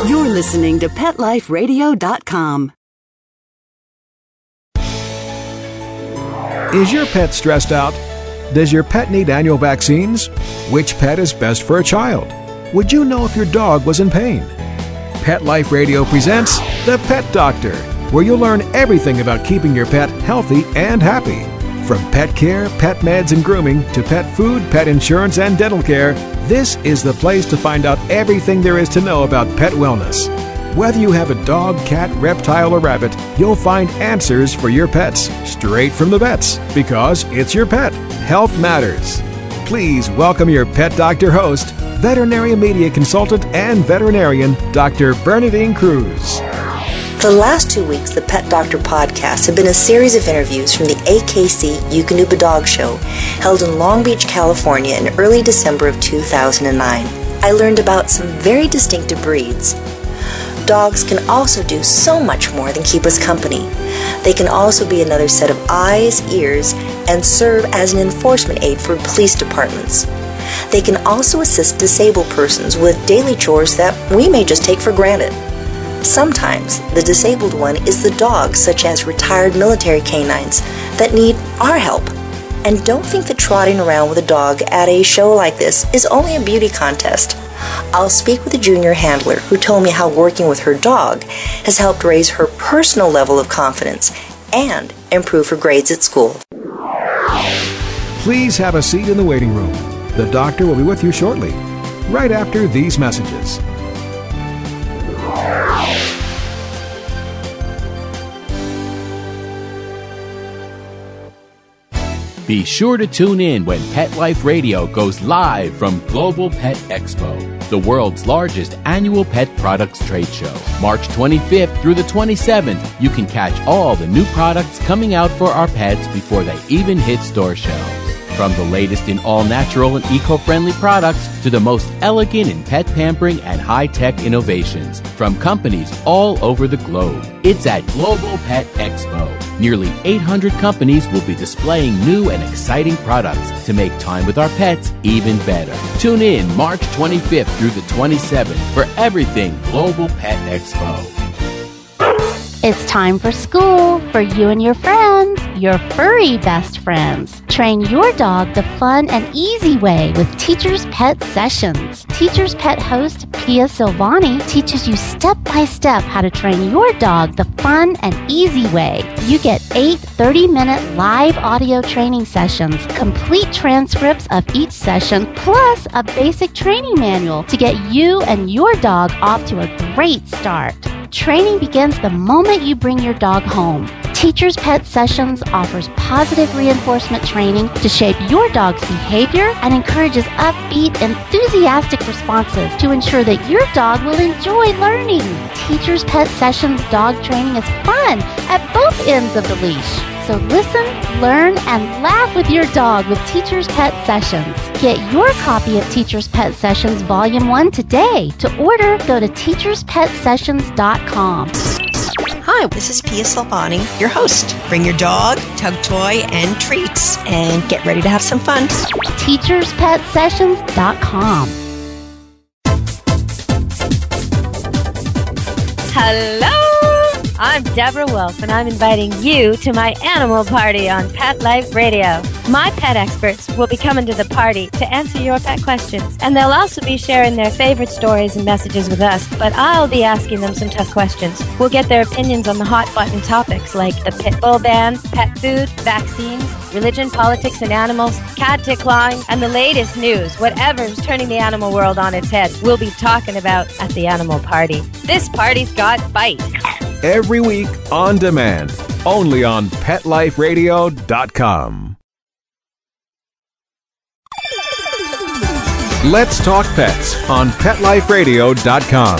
You're listening to PetLifeRadio.com. Is your pet stressed out? Does your pet need annual vaccines? Which pet is best for a child? Would you know if your dog was in pain? Pet Life Radio presents The Pet Doctor, where you'll learn everything about keeping your pet healthy and happy. From pet care, pet meds and grooming, to pet food, pet insurance, and dental care, this is the place to find out everything there is to know about pet wellness. Whether you have a dog, cat, reptile, or rabbit, you'll find answers for your pets straight from the vets, because it's your pet. Health matters. Please welcome your Pet Doctor host, veterinary media consultant and veterinarian, Dr. Bernadine Cruz. For the last 2 weeks, the Pet Doctor podcast have been a series of interviews from the AKC Eukanuba Dog Show, held in Long Beach, California in early December of 2009. I learned about some very distinctive breeds. Dogs can also do so much more than keep us company. They can also be another set of eyes, ears, and serve as an enforcement aid for police departments. They can also assist disabled persons with daily chores that we may just take for granted. Sometimes the disabled one is the dog, such as retired military canines, that need our help. And don't think that trotting around with a dog at a show like this is only a beauty contest. I'll speak with a junior handler who told me how working with her dog has helped raise her personal level of confidence and improve her grades at school. Please have a seat in the waiting room. The doctor will be with you shortly, right after these messages. Be sure to tune in when Pet Life Radio goes live from Global Pet Expo, the world's largest annual pet products trade show. March 25th through the 27th, you can catch all the new products coming out for our pets before they even hit store shelves. From the latest in all-natural and eco-friendly products to the most elegant in pet pampering and high-tech innovations from companies all over the globe. It's at Global Pet Expo. Nearly 800 companies will be displaying new and exciting products to make time with our pets even better. Tune in March 25th through the 27th for everything Global Pet Expo. It's time for school for you and your friends, your furry best friends. Train your dog the fun and easy way with Teacher's Pet Sessions. Teacher's Pet host Pia Silvani teaches you step-by-step how to train your dog the fun and easy way. You get 8 30-minute live audio training sessions, complete transcripts of each session, plus a basic training manual to get you and your dog off to a great start. Training begins the moment you bring your dog home. Teacher's Pet Sessions offers positive reinforcement training to shape your dog's behavior and encourages upbeat, enthusiastic responses to ensure that your dog will enjoy learning. Teacher's Pet Sessions dog training is fun at both ends of the leash. So listen, learn, and laugh with your dog with Teacher's Pet Sessions. Get your copy of Teacher's Pet Sessions Volume 1 today. To order, go to teacherspetsessions.com. Hi, this is Pia Silvani, your host. Bring your dog, tug toy, and treats, and get ready to have some fun. teacherspetsessions.com. Hello! I'm Deborah Wolf, and I'm inviting you to my animal party on Pet Life Radio. My pet experts will be coming to the party to answer your pet questions, and they'll also be sharing their favorite stories and messages with us, but I'll be asking them some tough questions. We'll get their opinions on the hot-button topics like the pit bull ban, pet food, vaccines, religion, politics, and animals, cat tick clawing, and the latest news. Whatever's turning the animal world on its head, we'll be talking about at the animal party. This party's got bite. Every week on demand, only on PetLifeRadio.com. Let's Talk Pets on PetLifeRadio.com.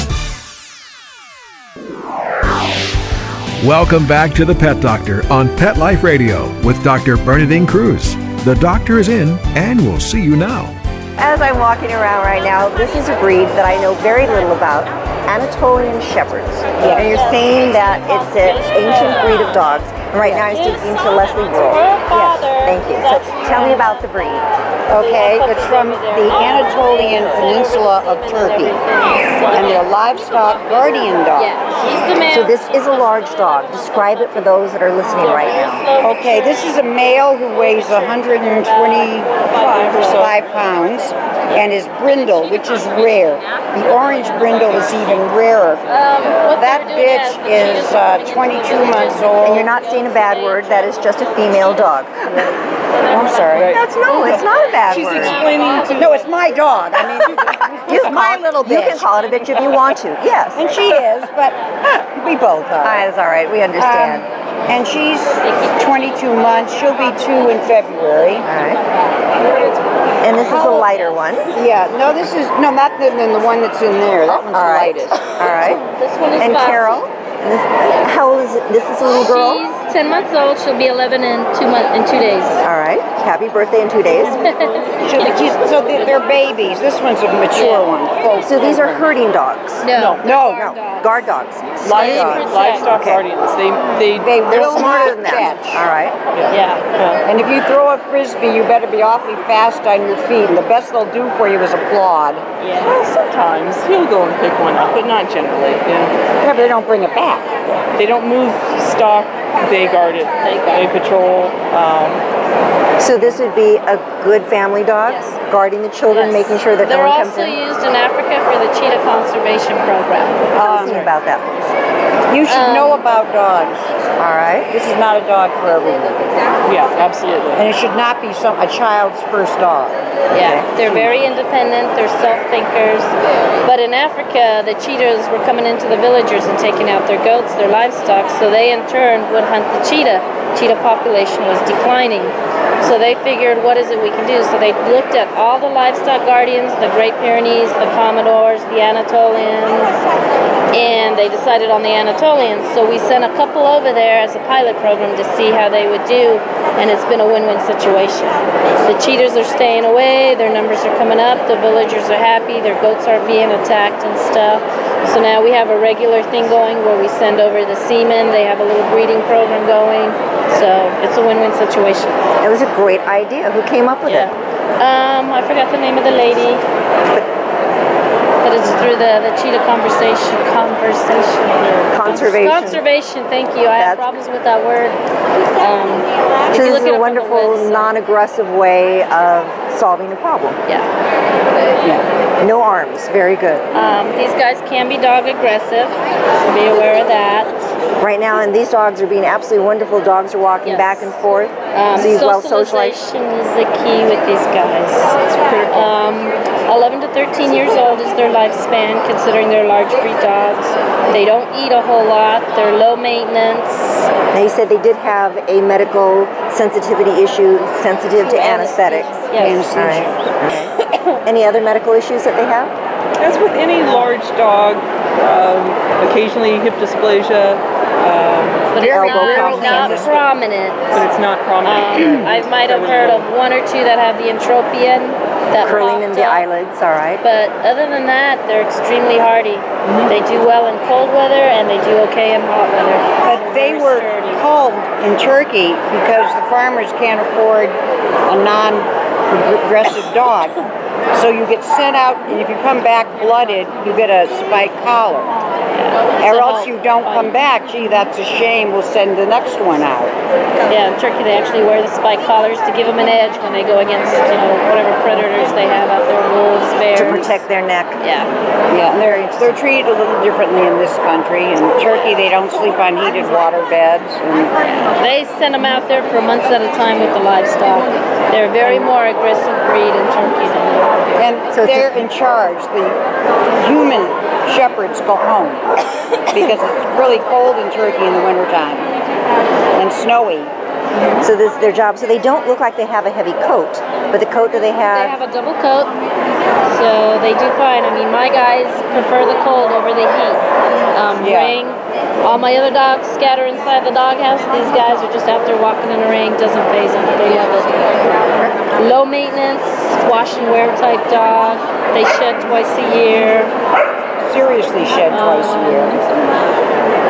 Welcome back to the Pet Doctor on Pet Life Radio with Dr. Bernadine Cruz. The doctor is in, and we'll see you now. As I'm walking around right now, this is a breed that I know very little about, Anatolian Shepherds. Yes. And you're saying that it's an ancient breed of dogs. Right now I'm speaking to Leslie Gruhl. Yes, thank you. So tell me about the breed. Okay, it's from the Anatolian Peninsula of Turkey, and they're livestock guardian dogs. So this is a large dog. Describe it for those that are listening right now. Okay, this is a male who weighs 125 pounds and is brindle, which is rare. The orange brindle is even rarer. That bitch is 22 months old. And you're not saying a bad word. That is just a female dog. I'm sorry. It's not a bad word. She's explaining to... No, it's my dog. I mean, it's my little bitch. You can call it a bitch if you want to. Yes. And she is, but we both are. That's all right. We understand. And she's 22 months. She'll be 2 in February. All right. And this is a lighter one. Yeah. No, this is not than the one that's in there. That one's the lightest. All right. This one is And Bossy. Carol. And how old is it? This is a little girl. She's 10 months old. She'll be 11 in 2 days. All right. Happy birthday in 2 days. So they're babies. This one's a mature one. So these are herding dogs. No. Guard dogs. Livestock guardians. They're smarter than that. All right. Yeah. And if you throw a frisbee, you better be awfully fast on your feet. And the best they'll do for you is applaud. Yeah. Well, sometimes he'll go and pick one up, but not generally. Yeah, but they don't bring it back. They don't move stock. They guard it. They patrol. So this would be a good family dog, guarding the children, making sure that no They're one comes also in. used in Africa for the cheetah conservation program. Tell me about that. You should know about dogs. All right. This is not a dog for everyone. Yeah, absolutely. And it should not be a child's first dog. Yeah, they're very independent. They're self-thinkers. But in Africa, the cheetahs were coming into the villagers and taking out their goats, their livestock. So they in turn would hunt the cheetah. Cheetah population was declining. So they figured, what is it we can do? So they looked at all the livestock guardians, the Great Pyrenees, the Commodores, the Anatolians, and they decided on the Anatolians. So we sent a couple over there as a pilot program to see how they would do, and it's been a win-win situation. The cheetahs are staying away, their numbers are coming up, the villagers are happy, their goats aren't being attacked and stuff. So now we have a regular thing going where we send over the semen, they have a little breeding program going, so it's a win-win situation. It was a great idea. Who came up with it? I forgot the name of the lady. But it's through the cheetah conservation. Conservation, thank you. I have problems with that word. So this is a wonderful, non-aggressive way of solving a problem. Yeah. No arms. Very good. These guys can be dog aggressive, so be aware of that. Right now, and these dogs are being absolutely wonderful. Dogs are walking back and forth. So you've well socialized. Socialization is the key with these guys. 11 to 13 years old is their lifespan, considering they're large breed dogs. They don't eat a whole lot. They're low maintenance. Now you said they did have a medical sensitivity issue, sensitive to anesthetics. Yes. All right. Any other medical issues that they have? As with any large dog, occasionally hip dysplasia. But it's not prominent. But it's not prominent. I might have heard of 1 or 2 that have the entropion. That curling in the eyelids, all right. But other than that, they're extremely hardy. They do well in cold weather, and they do okay in hot weather. But they were culled in Turkey because the farmers can't afford a non-progressive dog. So you get sent out, and if you come back blooded, you get a spike collar. Or else you don't come back. Gee, that's a shame. We'll send the next one out. Yeah, in Turkey they actually wear the spike collars to give them an edge when they go against, whatever predators they have out there, wolves, bears. To protect their neck. Yeah. Yeah, and they're treated a little differently in this country. In Turkey, they don't sleep on heated water beds. They send them out there for months at a time with the livestock. They're a very more aggressive breed in Turkey than they are here. And so they're in charge. The human shepherds go home because it's really cold in Turkey in the wintertime and snowy. So this is their job. So they don't look like they have a heavy coat, but the coat that they have... They have a double coat, so they do fine. I mean, my guys prefer the cold over the heat. Ring. All my other dogs scatter inside the doghouse. These guys are just out there walking in the ring. Doesn't faze them. They love it. Low maintenance, wash and wear type dog. They shed twice a year. Seriously shed twice a year.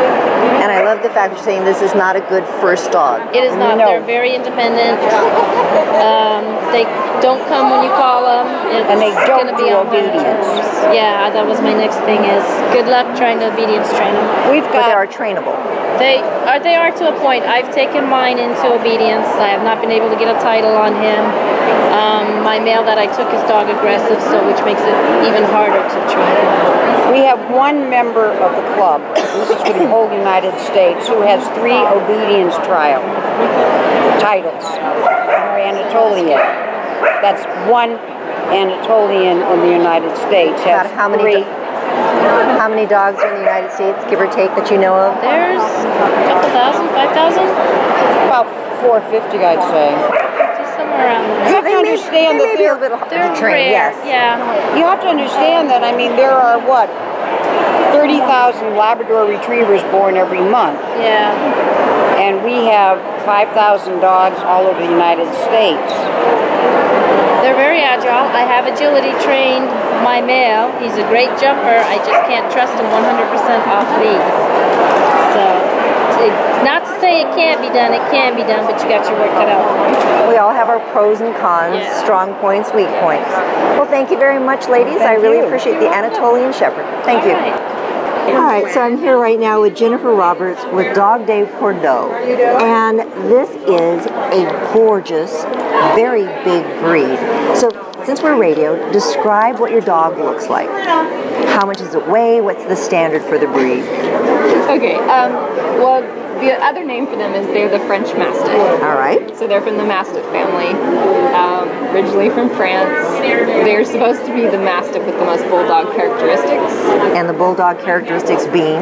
And I love the fact that you're saying this is not a good first dog. It is not. No. They're very independent. They don't come when you call them. And they don't do obedience. Yeah, that was my next thing is good luck trying to obedience train them. But they are trainable. They are to a point. I've taken mine into obedience. I have not been able to get a title on him. My male that I took is dog aggressive, which makes it even harder to train. We have one member of the club, this is for the whole United States, who has 3 obedience titles. Anatolian. That's one Anatolian in the United States. About how many dogs are in the United States, give or take, that you know of? There's a couple thousand, 5,000? About 450, I'd say. Somewhere around there. You have to understand that they're a little they're trained, rare. yes. Yeah. You have to understand that, I mean, there are, 30,000 Labrador Retrievers born every month. Yeah. And we have 5,000 dogs all over the United States. They're very agile. I have agility trained my male. He's a great jumper. I just can't trust him 100% off lead. So, not to say it can't be done. It can be done, but you got your work cut out. We all have our pros and cons, strong points, weak points. Well, thank you very much, ladies. I really appreciate the Anatolian Shepherd. Thank you. All right, so I'm here right now with Jennifer Roberts with Dog de Bordeaux, and this is a gorgeous, very big breed. So since we're radio, describe what your dog looks like. How much does it weigh? What's the standard for the breed? Okay, well, the other name for them is they're the French Mastiff. All right. So they're from the Mastiff family, originally from France. They're supposed to be the Mastiff with the most Bulldog characteristics. And the Bulldog characteristics being?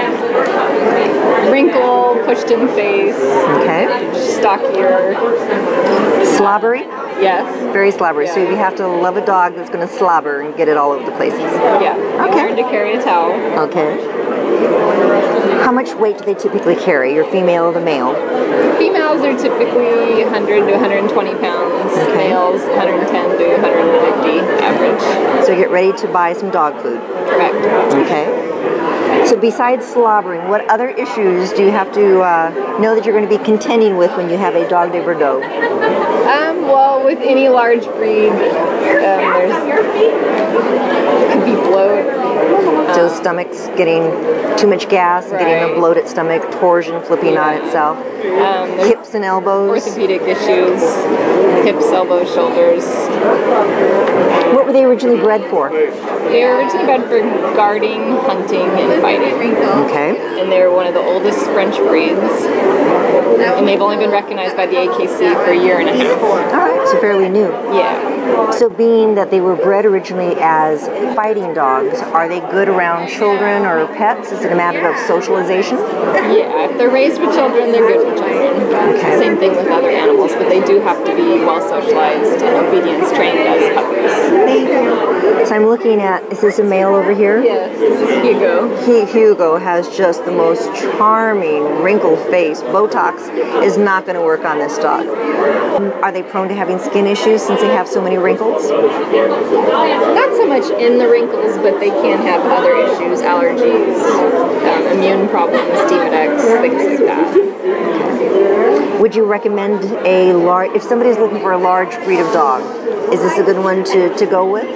Wrinkle, pushed-in face. Okay. Stockier. Slobbery? Yes. Very slobbery. Yeah. So you have to love a dog that's going to slobber and get it all over the places. Yeah. Okay. Learn to carry a towel. Okay. How much weight do they typically carry, your female or the male? Females are typically 100 to 120 pounds. Okay. Males 110 to 150 average. So get ready to buy some dog food. Correct. Okay. So besides slobbering, what other issues do you have to know that you're going to be contending with when you have a Dog de Bordeaux? Well, with any large breed, could be bloat. So stomachs getting too much gas, and getting a bloated stomach, torsion, flipping on itself. Hips and elbows. Orthopedic issues, hips, elbows, shoulders. What were they originally bred for? They were originally bred for guarding, hunting, and fighting. Okay. And they're one of the oldest French breeds. And they've only been recognized by the AKC for a year and a half. All right, so fairly new. Yeah. So being that they were bred originally as fighting dogs, are they good around children or pets? Is it a matter of socialization? Yeah, if they're raised with children, they're good for children. Okay. Same thing with other animals, but they do have to be well socialized and obedience trained as puppies. So I'm looking at, is this a male over here? Yes, this is Hugo. Hugo has just the most charming wrinkled face. Botox is not going to work on this dog. Are they prone to having skin issues since they have so many wrinkles? Not so much in the wrinkles, but they can have other issues, allergies, immune problems, Demodex, things like that. Would you recommend if somebody's looking for a large breed of dog, is this a good one to go with?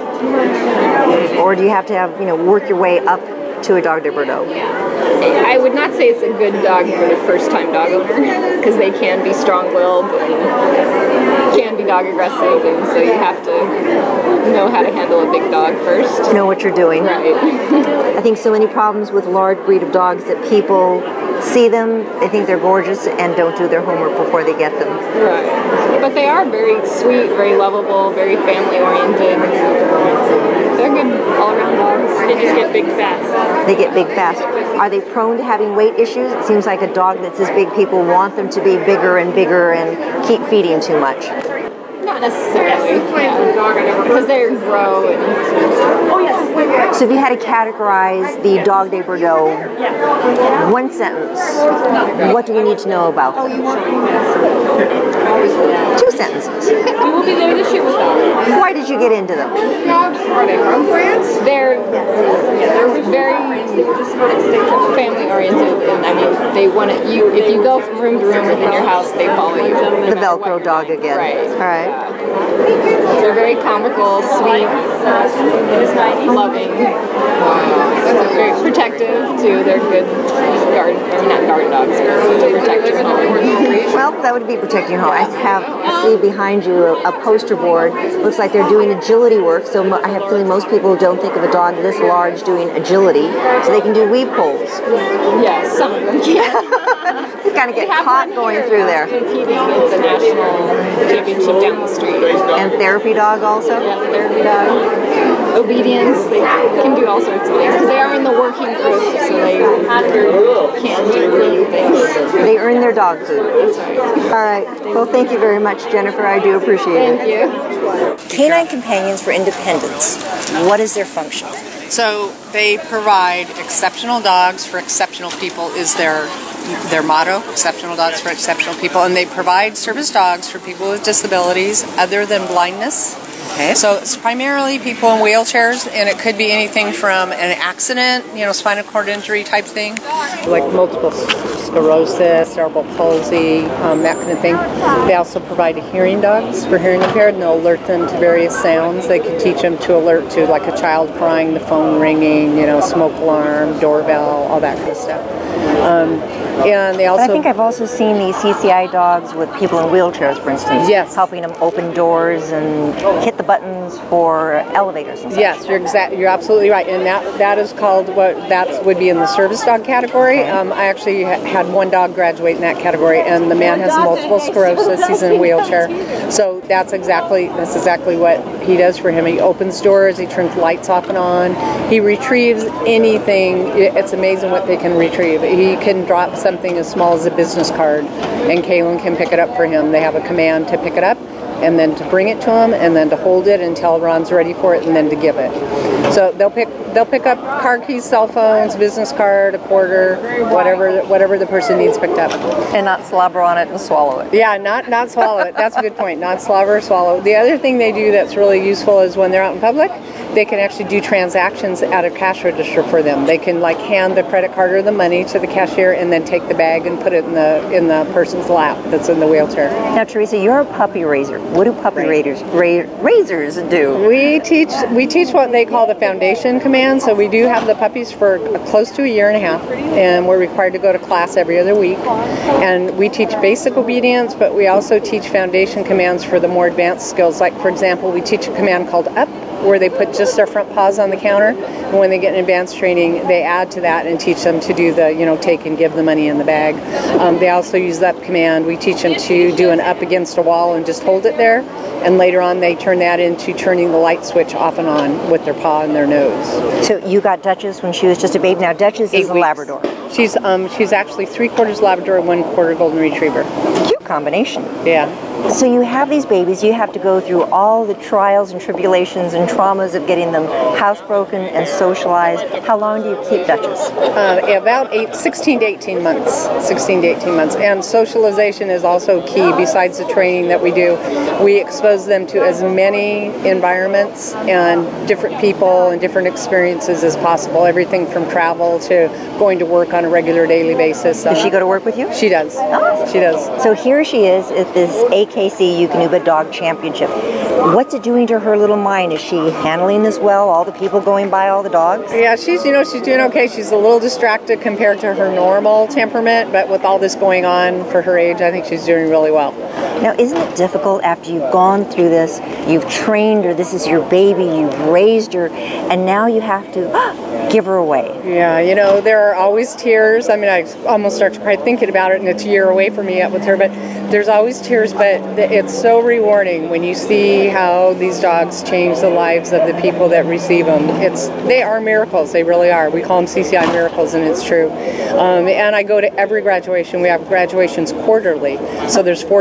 Or do you have to work your way up to a Dog de Bordeaux? I would not say it's a good dog for the first-time dog owner, because they can be strong-willed and can be dog aggressive, and so you have to know how to handle a big dog first. Know what you're doing. Right. I think so many problems with large breed of dogs that people see them, they think they're gorgeous, and don't do their homework before they get them. Right. But they are very sweet, very lovable, very family-oriented. They're good all-around dogs. They just get big fast. They get big fast. Are they prone to having weight issues? It seems like a dog that's this big, people want them to be bigger and bigger and keep feeding too much. Not necessarily, because they grow. So if you had to categorize the Dog Day Bordeaux, one sentence, what do we need to know about them? 2 sentences. We will be there this year with dogs. Why did you get into them? Are they from France? They're very family oriented, and I mean they want you. If you go from room to room within your house, they follow you. The Velcro dog again. Right. All right. They're very comical, sweet, loving, very protective too. They're good not guard dogs, but to protect your home. Well, that would be protecting your home. I see behind you a poster board. Looks like they're doing agility work. So I have a feeling most people don't think of a dog this large doing agility. So they can do weave poles. Yes, some of them can. You kind of get caught going through there. Competing at the national championship down the street. And therapy dog also? Yeah, therapy dog. Obedience. They can do all sorts of things. Because they are in the working group, so they can do really things. They earn their dog food. That's right. All right. Well, thank you very much, Jennifer. I do appreciate it. Thank you. Canine Companions for Independence. What is their function? So they provide exceptional dogs for exceptional people is their motto, exceptional dogs for exceptional people. And they provide service dogs for people with disabilities other than blindness. Okay. So it's primarily people in wheelchairs, and it could be anything from an accident, spinal cord injury type thing. Like multiple sclerosis, cerebral palsy, that kind of thing. They also provide hearing dogs for hearing impaired, and they'll alert them to various sounds. They can teach them to alert to like a child crying, the phone ringing, smoke alarm, doorbell, all that kind of stuff. And they also. But I think I've also seen these CCI dogs with people in wheelchairs, for instance. Yes. Helping them open doors and hit the buttons for elevators and such. Yes, you're absolutely right, and that is called that would be in the service dog category. Okay. I actually had one dog graduate in that category, and the man has multiple sclerosis. He's in a wheelchair, so that's exactly what he does for him. He opens doors, he turns lights off and on, he retrieves anything. It's amazing what they can retrieve. He can drop something as small as a business card, and Kaylin can pick it up for him. They have a command to pick it up, and then to bring it to him, and then to hold it until Ron's ready for it, and then to give it. So they'll pick up car keys, cell phones, business card, a quarter, whatever the person needs picked up. And not slobber on it and swallow it. Yeah, not swallow it. That's a good point. Not slobber or swallow. The other thing they do that's really useful is when they're out in public, they can actually do transactions at a cash register for them. They can hand the credit card or the money to the cashier and then take the bag and put it in the person's lap that's in the wheelchair. Now, Teresa, you're a puppy raiser. What do puppy raisers do? We teach what they call the foundation command. So we do have the puppies for close to a year and a half, and we're required to go to class every other week. And we teach basic obedience, but we also teach foundation commands for the more advanced skills. Like, for example, we teach a command called up, where they put just their front paws on the counter, and when they get in advanced training, they add to that and teach them to do the, take and give the money in the bag. They also use that command. We teach them to do an up against a wall and just hold it there, and later on they turn that into turning the light switch off and on with their paw and their nose. So you got Duchess when she was just a baby. Now Duchess is a Labrador. She's actually 3/4 Labrador and 1/4 Golden Retriever. Cute combination. Yeah. So you have these babies, you have to go through all the trials and tribulations and traumas of getting them housebroken and socialized. How long do you keep Duchess? About 16 to 18 months. 16 to 18 months. And socialization is also key. Besides the training that we do, we expose them to as many environments and different people and different experiences as possible. Everything from travel to going to work on a regular daily basis. Does she go to work with you? She does. Oh. She does. So here she is at this AKC Eukanuba Dog Championship. What's it doing to her little mind? Is she handling this well? All the people going by, all the dogs? Yeah, she's doing okay. She's a little distracted compared to her normal temperament, but with all this going on for her age, I think she's doing really well. Now, isn't it difficult after you've gone through this, you've trained her, this is your baby, you've raised her, and now you have to give her away? Yeah, there are always tears. I mean, I almost start to cry thinking about it, and it's a year away from me yet with her, but there's always tears, but it's so rewarding when you see how these dogs change the lives of the people that receive them. They are miracles. They really are. We call them CCI miracles, and it's true. And I go to every graduation. We have graduations quarterly, so there's 4 times a year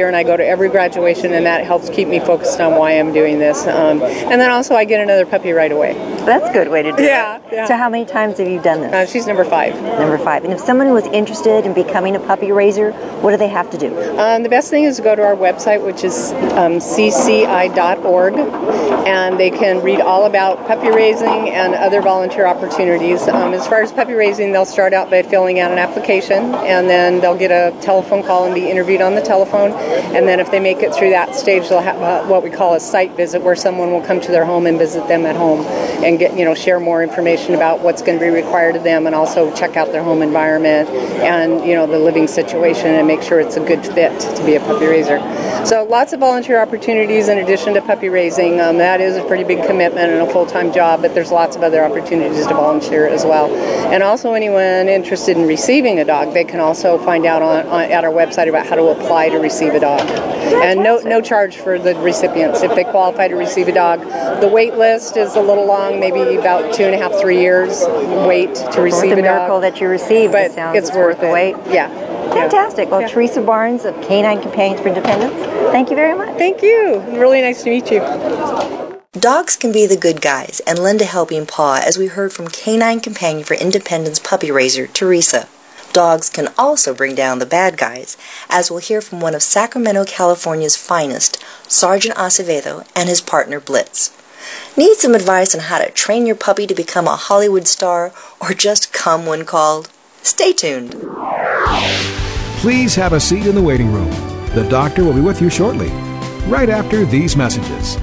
year, and I go to every graduation, and that helps keep me focused on why I'm doing this. And then also I get another puppy right away. That's a good way to do it. Yeah. So how many times have you done this? She's number 5. Number 5. And if someone was interested in becoming a puppy raiser, what do they have to do? The best thing is to go to our website, which is cci.org, and they can read all about puppy raising and other volunteer opportunities. As far as puppy raising, they'll start out by filling out an application, and then they'll get a telephone call and be interviewed on the telephone. And then if they make it through that stage, they'll have what we call a site visit, where someone will come to their home and visit them at home and get, share more information about what's going to be required of them, and also check out their home environment and, the living situation, and make sure it's a good fit to be a puppy raiser. So lots of volunteer opportunities in addition to puppy raising. That is a pretty big commitment and a full-time job, but there's lots of other opportunities to volunteer as well. And also anyone interested in receiving a dog, they can also find out at our website about how to apply to receive a dog. And no charge for the recipients if they qualify to receive a dog. The wait list is a little long, maybe about 2.5, 3 years wait to receive a dog. It's a miracle that you received, but it's worth the wait. Yeah. Fantastic. Well, Teresa Barnes of Canine Companions for Independence, thank you very much. Thank you. Really nice to meet you. Dogs can be the good guys and lend a helping paw, as we heard from Canine Companion for Independence puppy raiser Teresa. Dogs can also bring down the bad guys, as we'll hear from one of Sacramento, California's finest, Sergeant Acevedo, and his partner Blitz. Need some advice on how to train your puppy to become a Hollywood star, or just come when called? Stay tuned. Please have a seat in the waiting room. The doctor will be with you shortly, right after these messages.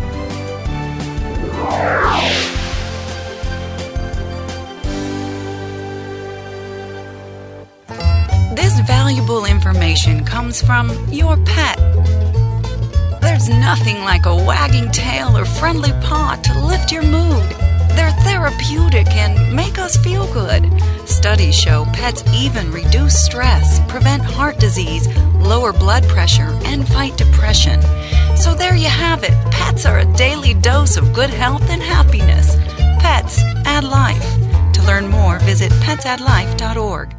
This valuable information comes from your pet. There's nothing like a wagging tail or friendly paw to lift your mood. They're therapeutic and make us feel good. Studies show pets even reduce stress, prevent heart disease, lower blood pressure, and fight depression. So there you have it. Pets are a daily dose of good health and happiness. Pets add life. To learn more, visit petsaddlife.org.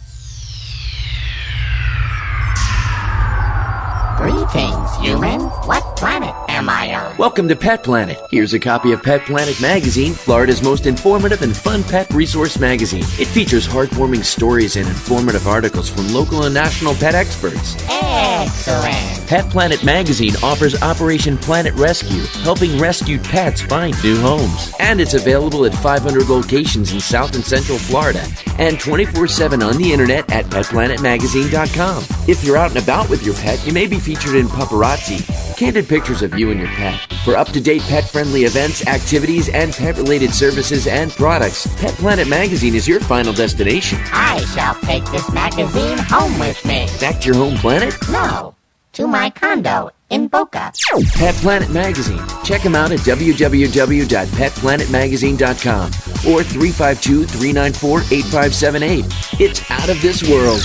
Greetings, human. What planet am I on? Welcome to Pet Planet. Here's a copy of Pet Planet magazine, Florida's most informative and fun pet resource magazine. It features heartwarming stories and informative articles from local and national pet experts. Excellent. Pet Planet magazine offers Operation Planet Rescue, helping rescued pets find new homes. And it's available at 500 locations in South and Central Florida and 24/7 on the internet at petplanetmagazine.com. If you're out and about with your pet, you may be featured in Paparazzi, candid pictures of you and your pet. For up-to-date pet-friendly events, activities, and pet-related services and products, Pet Planet magazine is your final destination. I shall take this magazine home with me. Back to your home planet? No, to my condo in Boca. Pet Planet magazine. Check them out at www.petplanetmagazine.com or 352-394-8578. It's out of this world.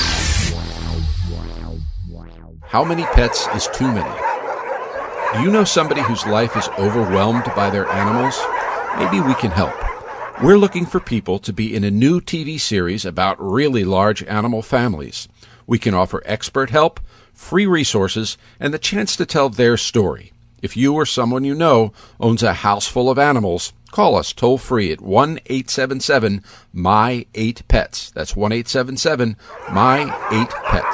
How many pets is too many? Do you know somebody whose life is overwhelmed by their animals? Maybe we can help. We're looking for people to be in a new TV series about really large animal families. We can offer expert help, free resources, and the chance to tell their story. If you or someone you know owns a house full of animals, call us toll-free at 1-877-MY-8-PETS. That's 1-877-MY-8-PETS.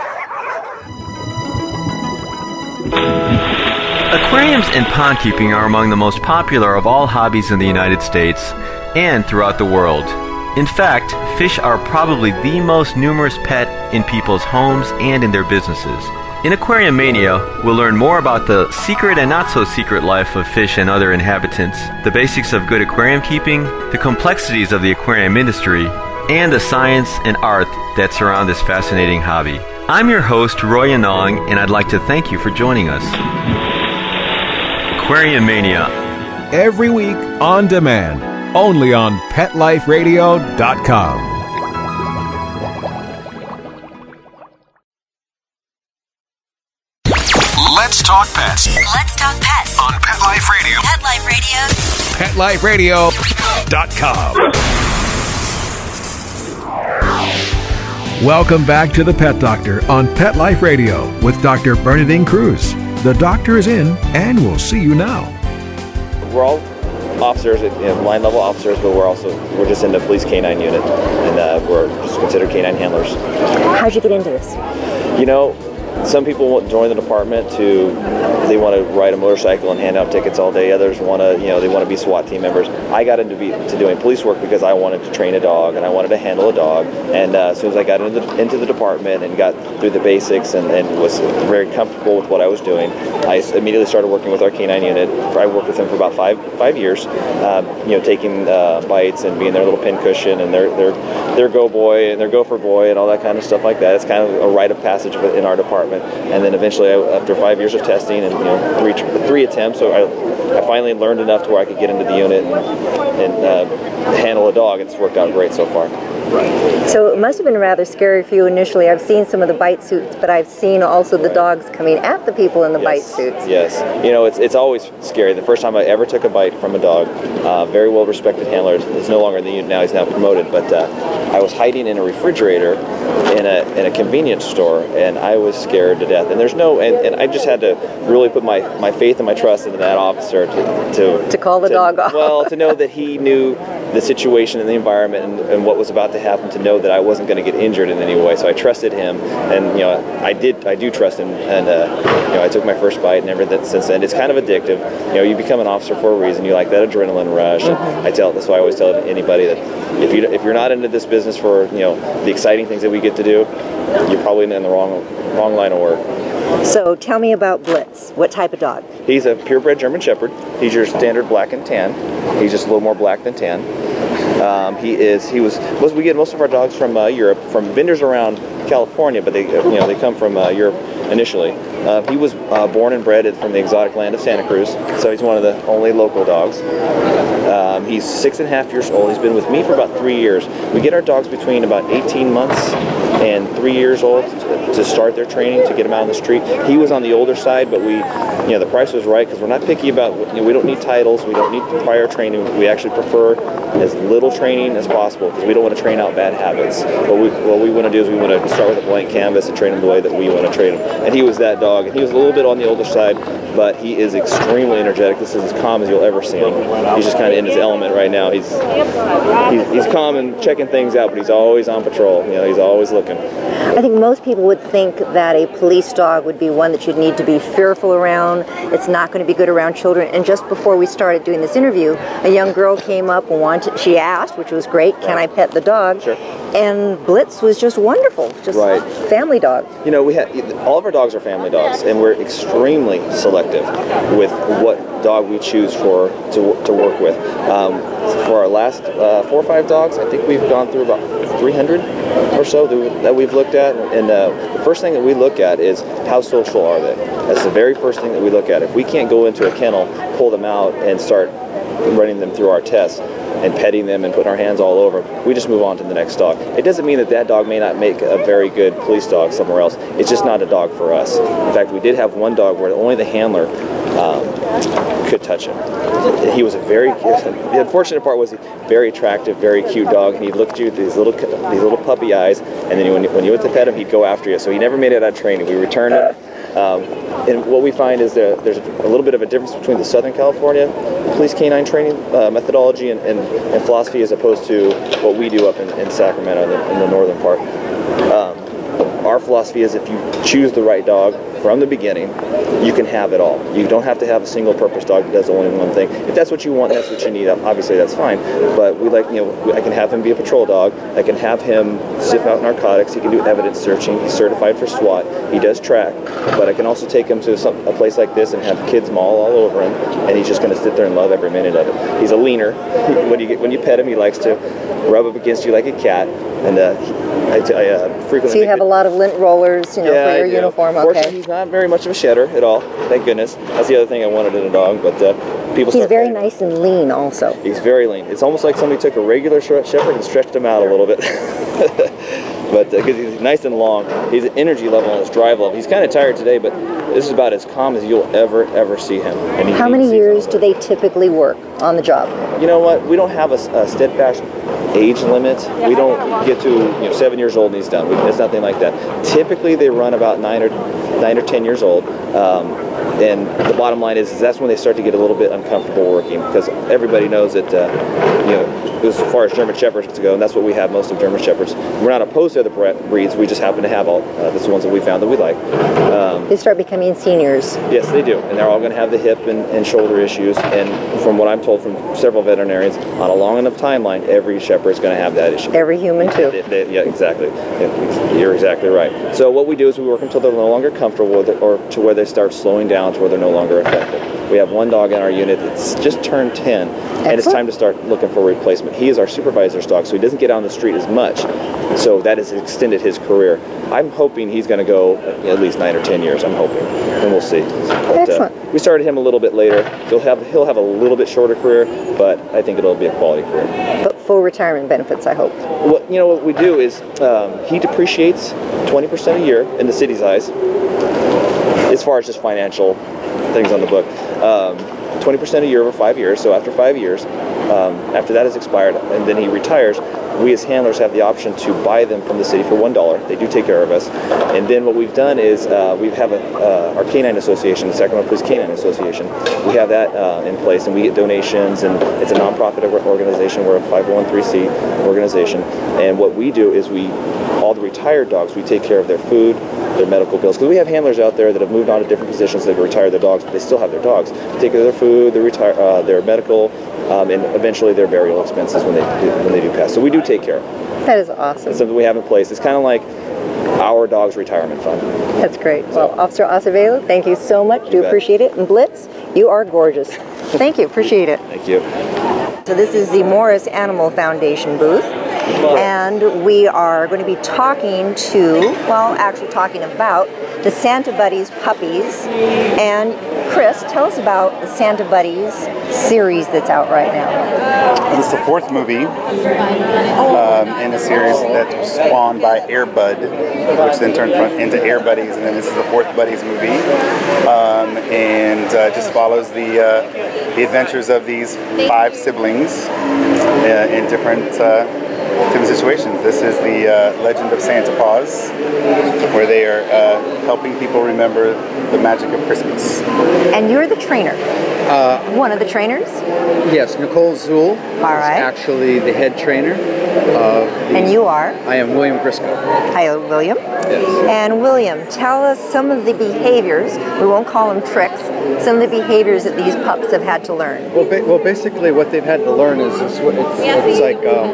Aquariums and pond keeping are among the most popular of all hobbies in the United States and throughout the world. In fact, fish are probably the most numerous pet in people's homes and in their businesses. In Aquarium Mania, we'll learn more about the secret and not so secret life of fish and other inhabitants, the basics of good aquarium keeping, the complexities of the aquarium industry, and the science and art that surround this fascinating hobby. I'm your host, Roy Anong, and I'd like to thank you for joining us. Aquarium Mania. Every week on demand, only on PetLifeRadio.com. Let's talk pets. Let's talk pets On Pet Life Radio. Pet Life Radio. PetLifeRadio.com. Welcome back to the Pet Doctor on Pet Life Radio with Dr. Bernadine Cruz. The doctor is in, and we'll see you now. We're all officers, line level officers, but we're just in the police canine unit, and we're just considered canine handlers. How'd you get into this? Some people want to join the department they want to ride a motorcycle and hand out tickets all day. Others want to, they want to be SWAT team members. I got into doing police work because I wanted to train a dog and I wanted to handle a dog. And as soon as I got into the department and got through the basics and was very comfortable with what I was doing, I immediately started working with our canine unit. I worked with them for about five years, taking bites and being their little pincushion and their go boy and their gopher boy and all that kind of stuff like that. It's kind of a rite of passage in our department. And then eventually, after 5 years of testing and three attempts, so I finally learned enough to where I could get into the unit and handle a dog. It's worked out great so far. So it must have been rather scary for you initially. I've seen some of the bite suits, but I've seen also the dogs coming at the people in the bite suits. Yes. It's always scary. The first time I ever took a bite from a dog, very well respected handler, he's no longer in the unit now, he's now promoted, but I was hiding in a refrigerator in a convenience store, and I was scared to death. And and I just had to really put my faith and my trust into that officer to call the dog off. Well, to know that he knew the situation and the environment and what was about to happen, to know that I wasn't going to get injured in any way. So I trusted him, and I do trust him, and I took my first bite, and ever since then it's kind of addictive. You become an officer for a reason. You like that adrenaline rush. Mm-hmm. That's why I always tell anybody that if you're not into this business for the exciting things that we get to do, you're probably in the wrong line of work. So tell me about Blitz. What type of dog? He's a purebred German Shepherd. He's your standard black and tan. He's just a little more black than tan. We get most of our dogs from Europe, from vendors around California, but they come from Europe initially. He was born and bred from the exotic land of Santa Cruz, so he's one of the only local dogs. He's 6.5 years old. He's been with me for about 3 years. We get our dogs between about 18 months and 3 years old to start their training, to get them out on the street. He was on the older side, but the price was right because we're not picky about, we don't need titles, we don't need prior training. We actually prefer as little training as possible because we don't want to train out bad habits. What we want to do is we want to start with a blank canvas and train them the way that we want to train them. And he was that dog, and he was a little bit on the older side, but he is extremely energetic. This is as calm as you'll ever see him. He's just kind of in his element right now. He's calm and checking things out, but he's always on patrol. He's always looking. I think most people would think that a police dog would be one that you'd need to be fearful around. It's not going to be good around children. And just before we started doing this interview, a young girl came up and she asked, which was great, can I pet the dog? Sure. And Blitz was just wonderful, just right. Family dog. All of our dogs are family dogs, and we're extremely selective with what dog we choose to work with. For our last 4 or 5 dogs, I think we've gone through about 300 or so that we've looked at, and the first thing that we look at is how social are they. That's the very first thing that we look at. If we can't go into a kennel, pull them out, and start running them through our tests and petting them and putting our hands all over, we just move on to the next dog. It doesn't mean that dog may not make a very good police dog somewhere else. It's just not a dog for us. In fact, we did have one dog where only the handler could touch him. The unfortunate part was very attractive, very cute dog, and he'd look at you with these little puppy eyes, and then when you went to pet him, he'd go after you. So he never made it out of training. We returned him. And what we find is there's a little bit of a difference between the Southern California police canine training methodology and philosophy as opposed to what we do up in Sacramento in the northern part. Our philosophy is if you choose the right dog from the beginning, you can have it all. You don't have to have a single purpose dog that does only one thing. If that's what you want, that's what you need, obviously that's fine. But we I can have him be a patrol dog. I can have him sniff out narcotics. He can do evidence searching. He's certified for SWAT. He does track. But I can also take him to a place like this and have kids maul all over him, and he's just going to sit there and love every minute of it. He's a leaner. When you pet him, he likes to rub up against you like a cat. And I frequently. So you have a lot of lint rollers, for your uniform. Fortunately, he's not very much of a shedder at all. Thank goodness. That's the other thing I wanted in a dog. But people. He's very nice and lean, also. He's very lean. It's almost like somebody took a regular shepherd and stretched him out a little bit. But because he's nice and long, his energy level and his drive level. He's kind of tired today, but this is about as calm as you'll ever see him. And how many years do they typically work? on the job? You know what? We don't have a steadfast age limit. We don't get to 7 years old and he's done. It's nothing like that. Typically, they run about 9 or 10 years old. And the bottom line is that's when they start to get a little bit uncomfortable working, because everybody knows that as far as German Shepherds go, and that's what we have most of German Shepherds. We're not opposed to other breeds. We just happen to have all the ones that we found that we like. They start becoming seniors. Yes, they do, and they're all going to have the hip and shoulder issues. And from what I'm told from several veterinarians, on a long enough timeline, every shepherd is going to have that issue. Every human too. Yeah, exactly. You're exactly right. So what we do is we work until they're no longer comfortable with it, or to where they start slowing down to where they're no longer effective. We have one dog in our unit that's just turned 10, and it's time to start looking for a replacement. He is our supervisor's dog, so he doesn't get on the street as much, so that has extended his career. I'm hoping he's going to go at least 9 or 10 years. I'm hoping, and we'll see. But, Excellent. We started him a little bit later. He'll have a little bit shorter career, but I think it'll be a quality career. But full retirement benefits, I hope. What we do is he depreciates 20% a year in the city's eyes, as far as just financial things on the book. 20% a year over 5 years. So after 5 years, after that is expired, and then he retires, we as handlers have the option to buy them from the city for $1. They do take care of us. And then what we've done is we have our canine association, the Sacramento Police Canine Association. We have that in place, and we get donations, and it's a nonprofit organization. We're a 501(c)(3) organization. And what we do is all the retired dogs, we take care of their food, their medical bills. Because we have handlers out there that have moved on to different positions, they've retired their dogs, but they still have their dogs. They take care of their food, their medical, and eventually their burial expenses when they do pass. So we do take care. That is awesome. It's something we have in place. It's kind of like our dog's retirement fund. That's great. Well, Officer Acevedo, thank you so much. Do appreciate it. And Blitz, you are gorgeous. Thank you. Appreciate it. Thank you. So this is the Morris Animal Foundation booth. And we are going to be talking about the Santa Buddies puppies. And Chris, tell us about the Santa Buddies series that's out right now. It's the fourth movie in a series that spawned by Air Bud, which then turned into Air Buddies, and then this is the fourth Buddies movie. And just follows the adventures of these 5 siblings in different situations. This is the Legend of Santa Paws, where they are helping people remember the magic of Christmas. And you're the trainer. One of the trainers? Yes, Nicole Zuhl is actually the head trainer. And you are? I am William Briscoe. Hi, William. Yes. And William, tell us some of the behaviors, we won't call them tricks, some of the behaviors that these pups have had to learn. Well, basically what they've had to learn is it's like how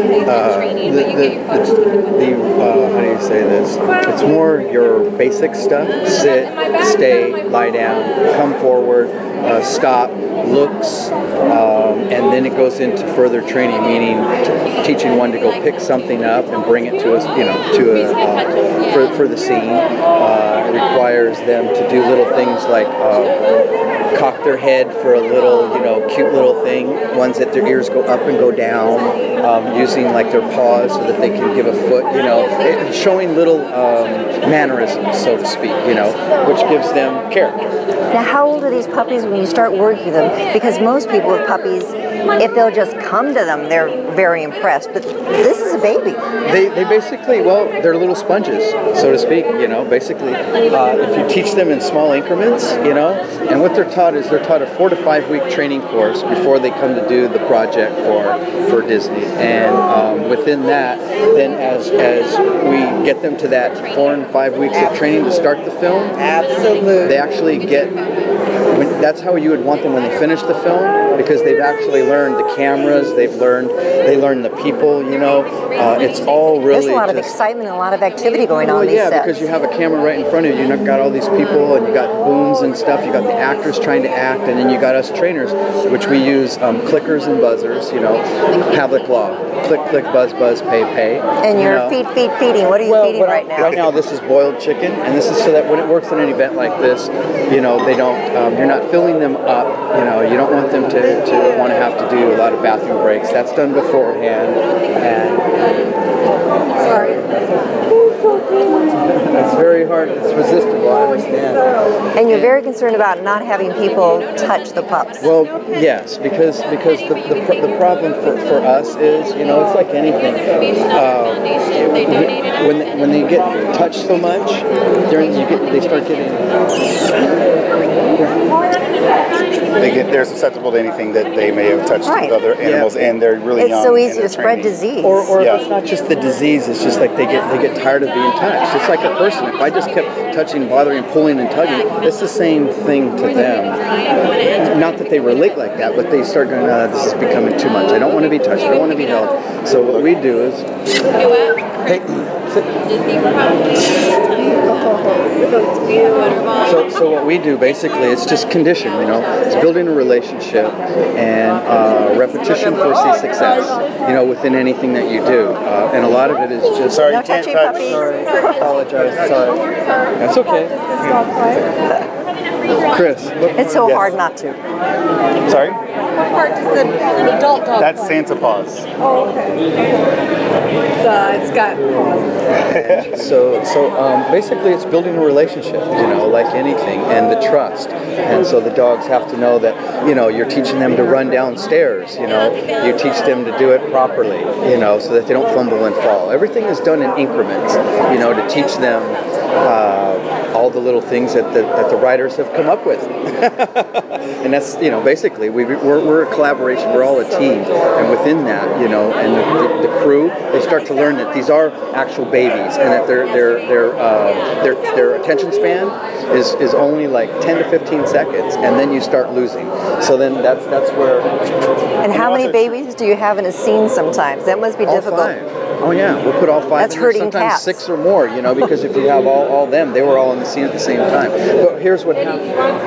do you say this? It's more your basic stuff: sit, stay, lie down, come forward, stop, looks, and then it goes into further training, meaning teaching one to go pick something up and bring it to us, for the scene. It requires them to do little things like cock their head for a little, cute little thing. Ones that their ears go up and go down, using like their paws so that they can give a foot, showing little mannerisms, so to speak, which gives them character. Now, how old are these puppies when you start working with them? Because most people with puppies, if they'll just come to them, they're very impressed. But this is a baby. They basically, they're little sponges, so to speak, basically. If you teach them in small increments, and what they're taught is they're taught a 4 to 5 week training course before they come to do the project for Disney. And within that, then as we get them to that 4 and 5 weeks of training to start the film, they actually get, that's how you would want them when they finish the film, because they've actually learned the cameras, they learn the people, it's all really there's a lot of excitement and a lot of activity going on these sets. Because you have a camera right in front of you, you've got all these people, and you got booms and stuff, you got the actors trying to act, and then you got us trainers, which we use clickers and buzzers, Pavlik law, click, click, buzz, buzz, pay, pay. And you're feeding. What are you feeding right now? Right now this is boiled chicken, and this is so that when it works in an event like this, they don't, you're not filling them up, you don't want them to want to have to do a lot of bathroom breaks. That's done beforehand, and it's very hard. hard. It's resistible. I understand. And you're very concerned about not having people touch the pups. Well, yes, because the problem for us is, it's like anything. When they get touched so much, they start getting. They're susceptible to anything that they may have touched with other animals, and they're really young. It's so easy to spread disease. Or it's not just the disease. It's just like they get tired of being touched. It's like a person. If I just kept touching, bothering, pulling, and tugging, it's the same thing to them. Not that they relate like that, but they start going, this is becoming too much. I don't want to be touched. I don't want to be held. So what we do is, hey, sit. So what we do basically, it's just condition. It's building a relationship and repetition foresees success. Within anything that you do, and a lot of it is just. Sorry, you can't touch. Sorry, I apologize. Sorry, that's okay. Chris, it's so hard not to. Sorry? What part does an adult dog That's play? Santa Paws. Oh, okay. It's got paws. So basically it's building a relationship, like anything, and the trust. And so the dogs have to know that, you're teaching them to run downstairs, you teach them to do it properly, so that they don't fumble and fall. Everything is done in increments, to teach them all the little things that the writers have come up with. And that's, basically we're a collaboration. We're all a team, and within that, and the crew, they start to learn that these are actual babies, and that their attention span is only like 10 to 15 seconds, and then you start losing. So then that's where. And how many babies do you have in a scene sometimes? That must be difficult. 5. Oh yeah, we'll put all 5. That's hurting sometimes cats. 6 or more, because if you have all them, they were all in the scene at the same time. But here's what happens.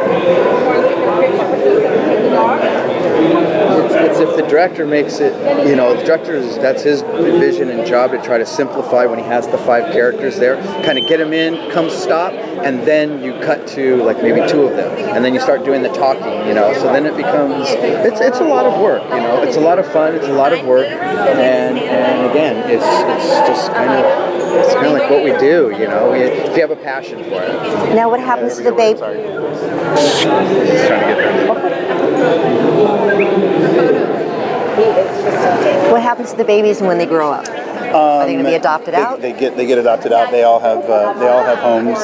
It's if the director makes it, the director that's his vision and job to try to simplify when he has the 5 characters there, kind of get them in, come stop, and then you cut to like maybe 2 of them, and then you start doing the talking, so then it becomes, it's a lot of work, it's a lot of fun, it's a lot of work, and again, it's just kind of like what we do, if you have a passion for it. Now what happens to the baby? What happens to the babies when they grow up? Are they going to be adopted out? They get adopted out. They all have homes,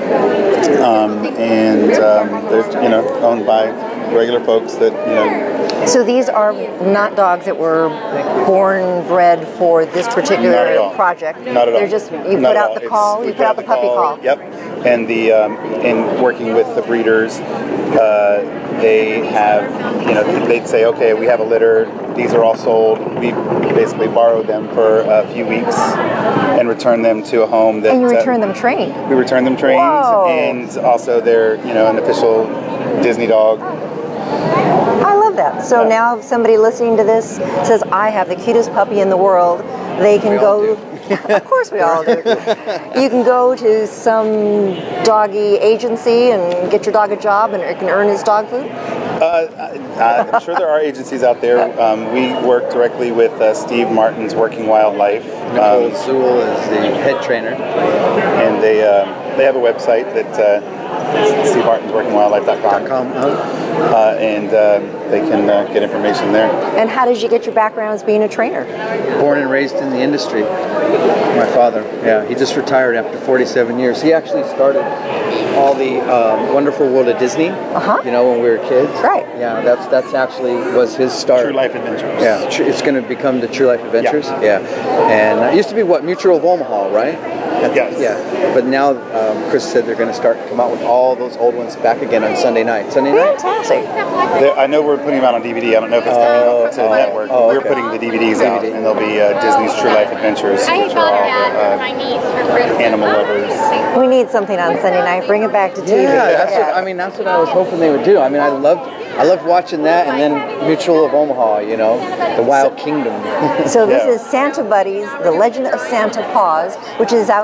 and they're owned by regular folks that So these are not dogs that were bred for this particular project. Not at all. They're just you put out the call. You put out the puppy call. Yep. And in working with the breeders, they have they'd say, okay, we have a litter. These are all sold. We basically borrow them for a few weeks and return them to a home that. And you return them trained. We return them trained, and also they're an official Disney dog. I love that. So now if somebody listening to this says, I have the cutest puppy in the world, they can go. Of course we all do. You can go to some doggy agency and get your dog a job and it can earn his dog food? I'm sure there are agencies out there. We work directly with Steve Martin's Working Wildlife. Nicole Zool is the head trainer. And they have a website that SteveMartinsWorkingWildlife.com. And they can get information there. And how did you get your background as being a trainer? Born and raised in the industry. My father, he just retired after 47 years. He actually started all the Wonderful World of Disney, when we were kids. Right. Yeah, that's actually was his start. True Life Adventures. Yeah, it's going to become the True Life Adventures. Yeah. And it used to be Mutual of Omaha, right? Yes. Yeah. But now Chris said they're going to come out with all those old ones back again on Sunday night. Fantastic. I know we're putting them out on DVD. I don't know if it's coming out to the network. But we're putting the DVDs out, and they'll be Disney's True Life Adventures, which are all animal lovers. We need something on Sunday night. Bring it back to TV. Yeah, that's what I was hoping they would do. I loved watching that, and then Mutual of Omaha, the Wild Kingdom. So this is Santa Buddies, The Legend of Santa Paws, which is out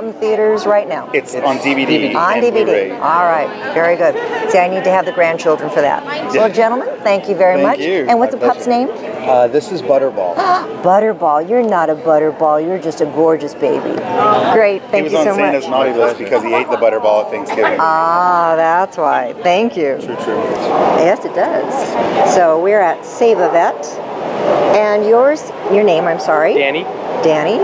out in theaters right now? It's on DVD. On and DVD. Blu-ray. All right. Very good. See, I need to have the grandchildren for that. Well, gentlemen, thank you very much. you. And what's My the pup's name? This is Butterball. Butterball. You're not a Butterball. You're just a gorgeous baby. Great. Thank He was you on so much. Santa's naughty list because he ate the Butterball at Thanksgiving. Ah, that's why. Thank you. True. Yes, it does. So we're at Save a Vet. And your name, I'm sorry? Danny. Danny?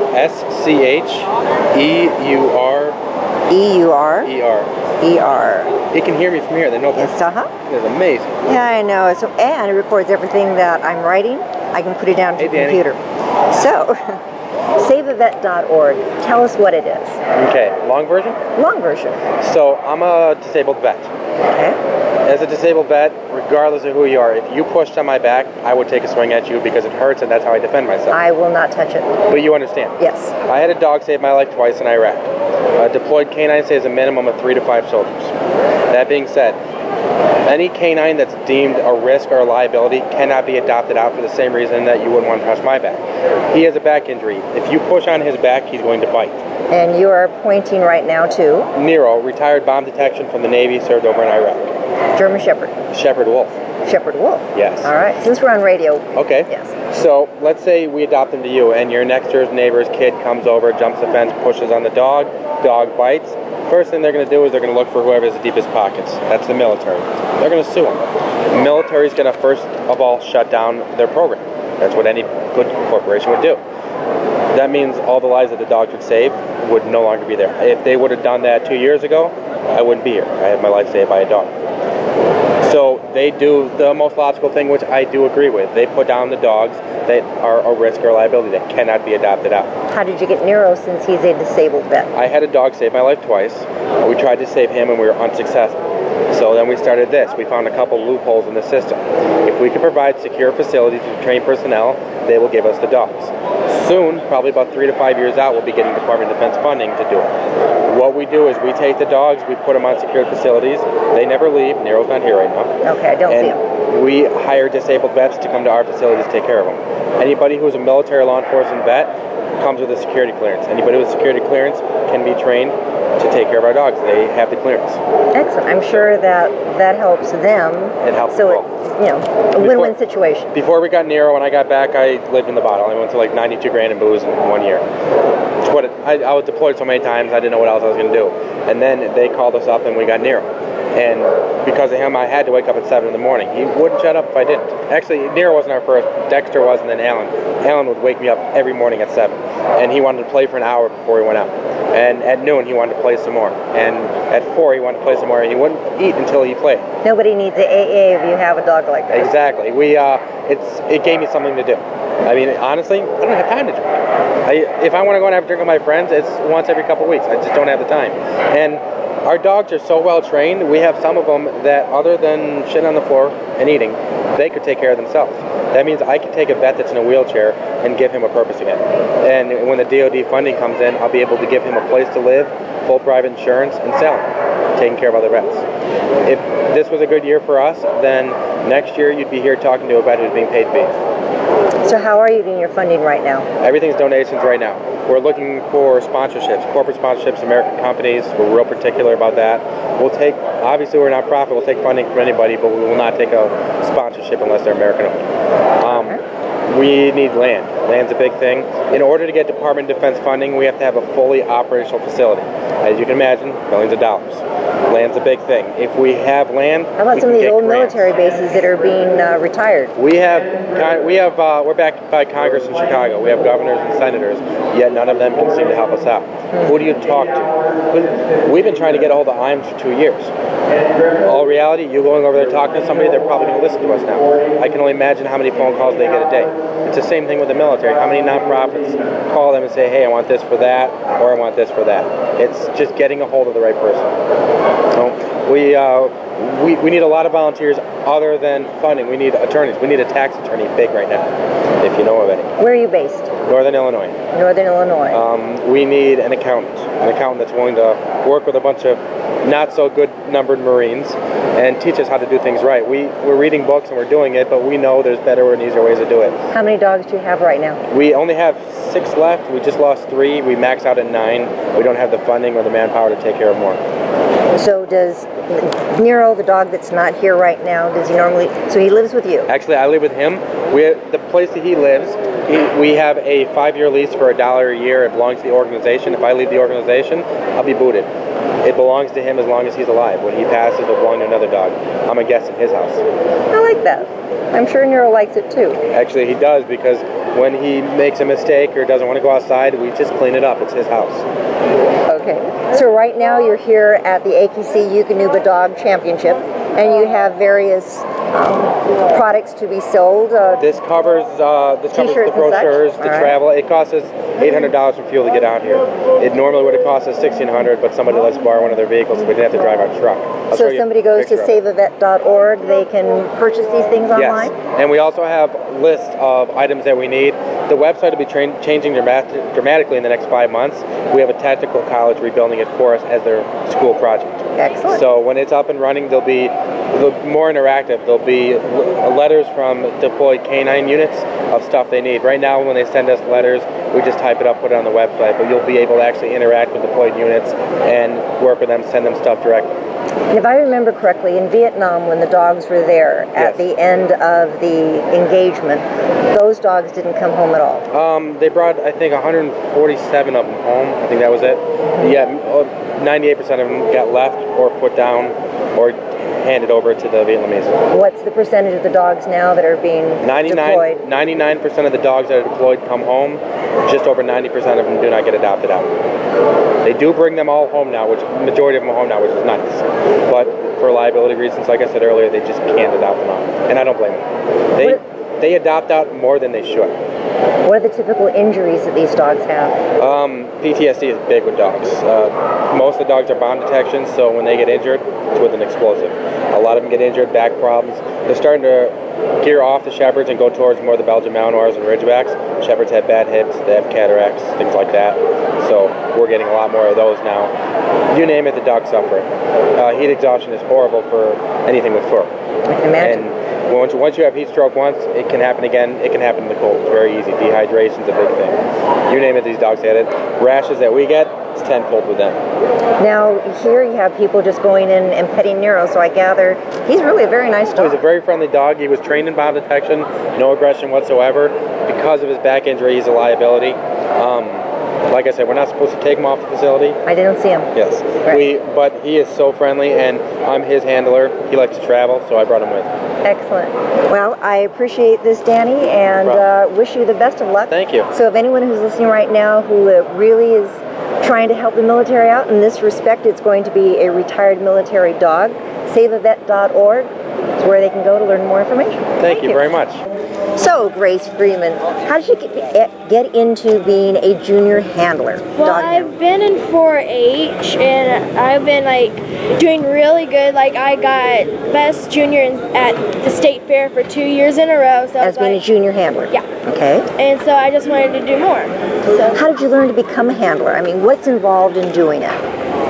S-C-H-E-U-R. E-U-R? E-R. E-R. He can hear me from here. They know Yes, uh-huh. It's amazing. Yeah, I know. So, and it records everything that I'm writing. I can put it down to the Danny. computer. So, saveavet.org. Tell us what it is. Okay, long version? Long version. So, I'm a disabled vet. Okay. As a disabled vet, regardless of who you are, if you pushed on my back, I would take a swing at you because it hurts and that's how I defend myself. I will not touch it. But you understand? Yes. I had a dog save my life twice in Iraq. A deployed canine saves a minimum of 3 to 5 soldiers. That being said, any canine that's deemed a risk or a liability cannot be adopted out for the same reason that you wouldn't want to touch my back. He has a back injury. If you push on his back, he's going to bite. And you are pointing right now to? Nero, retired bomb detection from the Navy, served over in Iraq. German Shepherd. Shepherd Wolf. Shepherd Wolf. Yes. All right. Since we're on radio. Okay. Yes. So let's say we adopt him to you, and your next door neighbor's kid comes over, jumps the fence, pushes on the dog bites. First thing they're going to do is they're going to look for whoever has the deepest pockets. That's the military. They're going to sue him. The military's going to first of all shut down their program. That's what any good corporation would do. That means all the lives that the dog could save would no longer be there. If they would have done that 2 years ago, I wouldn't be here. I had my life saved by a dog. So they do the most logical thing, which I do agree with. They put down the dogs that are a risk or liability that cannot be adopted out. How did you get Nero since he's a disabled vet? I had a dog save my life twice. We tried to save him and we were unsuccessful. So then we started this. We found a couple loopholes in the system. If we can provide secure facilities to train personnel, they will give us the dogs. Soon, probably about 3 to 5 years out, we'll be getting Department of Defense funding to do it. What we do is we take the dogs, we put them on secured facilities. They never leave. Nero's not here right now. Okay, I don't see him. We hire disabled vets to come to our facilities to take care of them. Anybody who's a military law enforcement vet comes with a security clearance. Anybody with security clearance can be trained to take care of our dogs. They have the clearance. Excellent. I'm sure that helps them. It helps so them it, a win-win situation. Before we got Nero, when I got back, I lived in the bottle. I went to like 92 grand in booze in 1 year. It's what I was deployed so many times, I didn't know what else I was going to do. And then they called us up and we got Nero. And because of him, I had to wake up at 7 in the morning. He wouldn't shut up if I didn't. Actually, Nero wasn't our first. Dexter was, and then Alan. Alan would wake me up every morning at 7. And he wanted to play for an hour before he went out. And at noon, he wanted to play some more. And at 4, he wanted to play some more. And he wouldn't eat until he played. Nobody needs an AA if you have a dog like that. Exactly. It gave me something to do. I mean, honestly, I don't have time to drink. If I want to go and have a drink with my friends, it's once every couple of weeks. I just don't have the time. And our dogs are so well trained, we have some of them that other than shitting on the floor and eating, they could take care of themselves. That means I can take a vet that's in a wheelchair and give him a purpose again. And when the DOD funding comes in, I'll be able to give him a place to live, full private insurance, and sell him, taking care of other vets. If this was a good year for us, then next year you'd be here talking to a vet who's being paid fees. So how are you getting your funding right now? Everything's donations right now. We're looking for sponsorships, corporate sponsorships, American companies. We're real particular about that. Obviously we're a nonprofit, we'll take funding from anybody, but we will not take a sponsorship unless they're American owned. We need land. Land's a big thing. In order to get Department of Defense funding, we have to have a fully operational facility. As you can imagine, millions of dollars. Land's a big thing. If we have land, how about some of these old military bases that are being retired? We're backed by Congress in Chicago. We have governors and senators, yet none of them can seem to help us out. Who do you talk to? We've been trying to get a hold of IAMS for 2 years. All reality, you going over there talking to somebody, they're probably going to listen to us now. I can only imagine how many phone calls they get a day. It's the same thing with the military. How many nonprofits call them and say, hey, I want this for that, or I want this for that. It's just getting a hold of the right person. So we need a lot of volunteers other than funding. We need attorneys. We need a tax attorney big right now, if you know of any. Where are you based? Northern Illinois. Northern Illinois. We need an accountant that's willing to work with a bunch of not so good numbered Marines and teach us how to do things right. We're reading books and we're doing it, but we know there's better and easier ways to do it. How many dogs do you have right now? We only have 6 left. We just lost 3. We maxed out at 9. We don't have the funding or the manpower to take care of more. So does Nero, the dog that's not here right now, does he normally, so he lives with you? Actually, I live with him. The place that he lives, we have a 5-year lease for $1 a year. It belongs to the organization. If I leave the organization, I'll be booted. It belongs to him as long as he's alive. When he passes, it'll belong to another dog. I'm a guest in his house. I like that. I'm sure Nero likes it too. Actually, he does, because when he makes a mistake or doesn't want to go outside, we just clean it up. It's his house. Okay. So right now you're here at the AKC Eukanuba Dog Championship, and you have various products to be sold. This covers the brochures, the travel. It costs us $800 for fuel to get out here. It normally would have cost us $1,600, but somebody lets us borrow one of their vehicles, so we didn't have to drive our truck. So if somebody goes to saveavet.org, they can purchase these things online? Yes, and we also have lists of items that we need. The website will be changing dramatically in the next 5 months. We have a tactical college rebuilding it for us as their school project. Excellent. So when it's up and running, they'll be more interactive. There'll be letters from deployed canine units of stuff they need. Right now, when they send us letters, we just type it up, put it on the website, but you'll be able to actually interact with deployed units and work with them, send them stuff directly. And if I remember correctly, in Vietnam, when the dogs were there at the end of the engagement, those dogs didn't come home at all. They brought, I think, 147 of them home. I think that was it. Yeah, 98% of them got left or put down or handed over to the Vietnamese. What's the percentage of the dogs now that are being deployed? 99% of the dogs that are deployed come home. Just over 90% of them do not get adopted out. They do bring them all home now, which the majority of them are home now, which is nice. But for liability reasons, like I said earlier, they just can't adopt them out. And I don't blame them. They adopt out more than they should. What are the typical injuries that these dogs have? PTSD is big with dogs. Most of the dogs are bomb detection, so when they get injured, it's with an explosive. A lot of them get injured, back problems. They're starting to gear off the Shepherds and go towards more of the Belgian Malinois and Ridgebacks. Shepherds have bad hips, they have cataracts, things like that. So we're getting a lot more of those now. You name it, the dog's suffering. Heat exhaustion is horrible for anything with fur. I can imagine. And once you have heat stroke once, it can happen again. It can happen in the cold. It's very easy. Dehydration's a big thing. You name it, these dogs had it. Rashes that we get, it's tenfold with them. Now, here you have people just going in and petting Nero, so I gather he's really a very nice dog. He's a very friendly dog. He was trained in bomb detection, no aggression whatsoever. Because of his back injury, he's a liability. Like I said, we're not supposed to take him off the facility. I didn't see him. Yes. Right. But he is so friendly, and I'm his handler. He likes to travel, so I brought him with. Excellent. Well, I appreciate this, Danny, and wish you the best of luck. Thank you. So if anyone who's listening right now who really is trying to help the military out in this respect, it's going to be a retired military dog. SaveAvet.org is where they can go to learn more information. Thank you very much. So, Grace Freeman, how did you get into being a junior handler? Well, I've been in 4-H, and I've been, doing really good. I got best junior at the state fair for 2 years in a row. So as being a junior handler? Yeah. Okay. And so I just wanted to do more. So. How did you learn to become a handler? I mean, what's involved in doing it?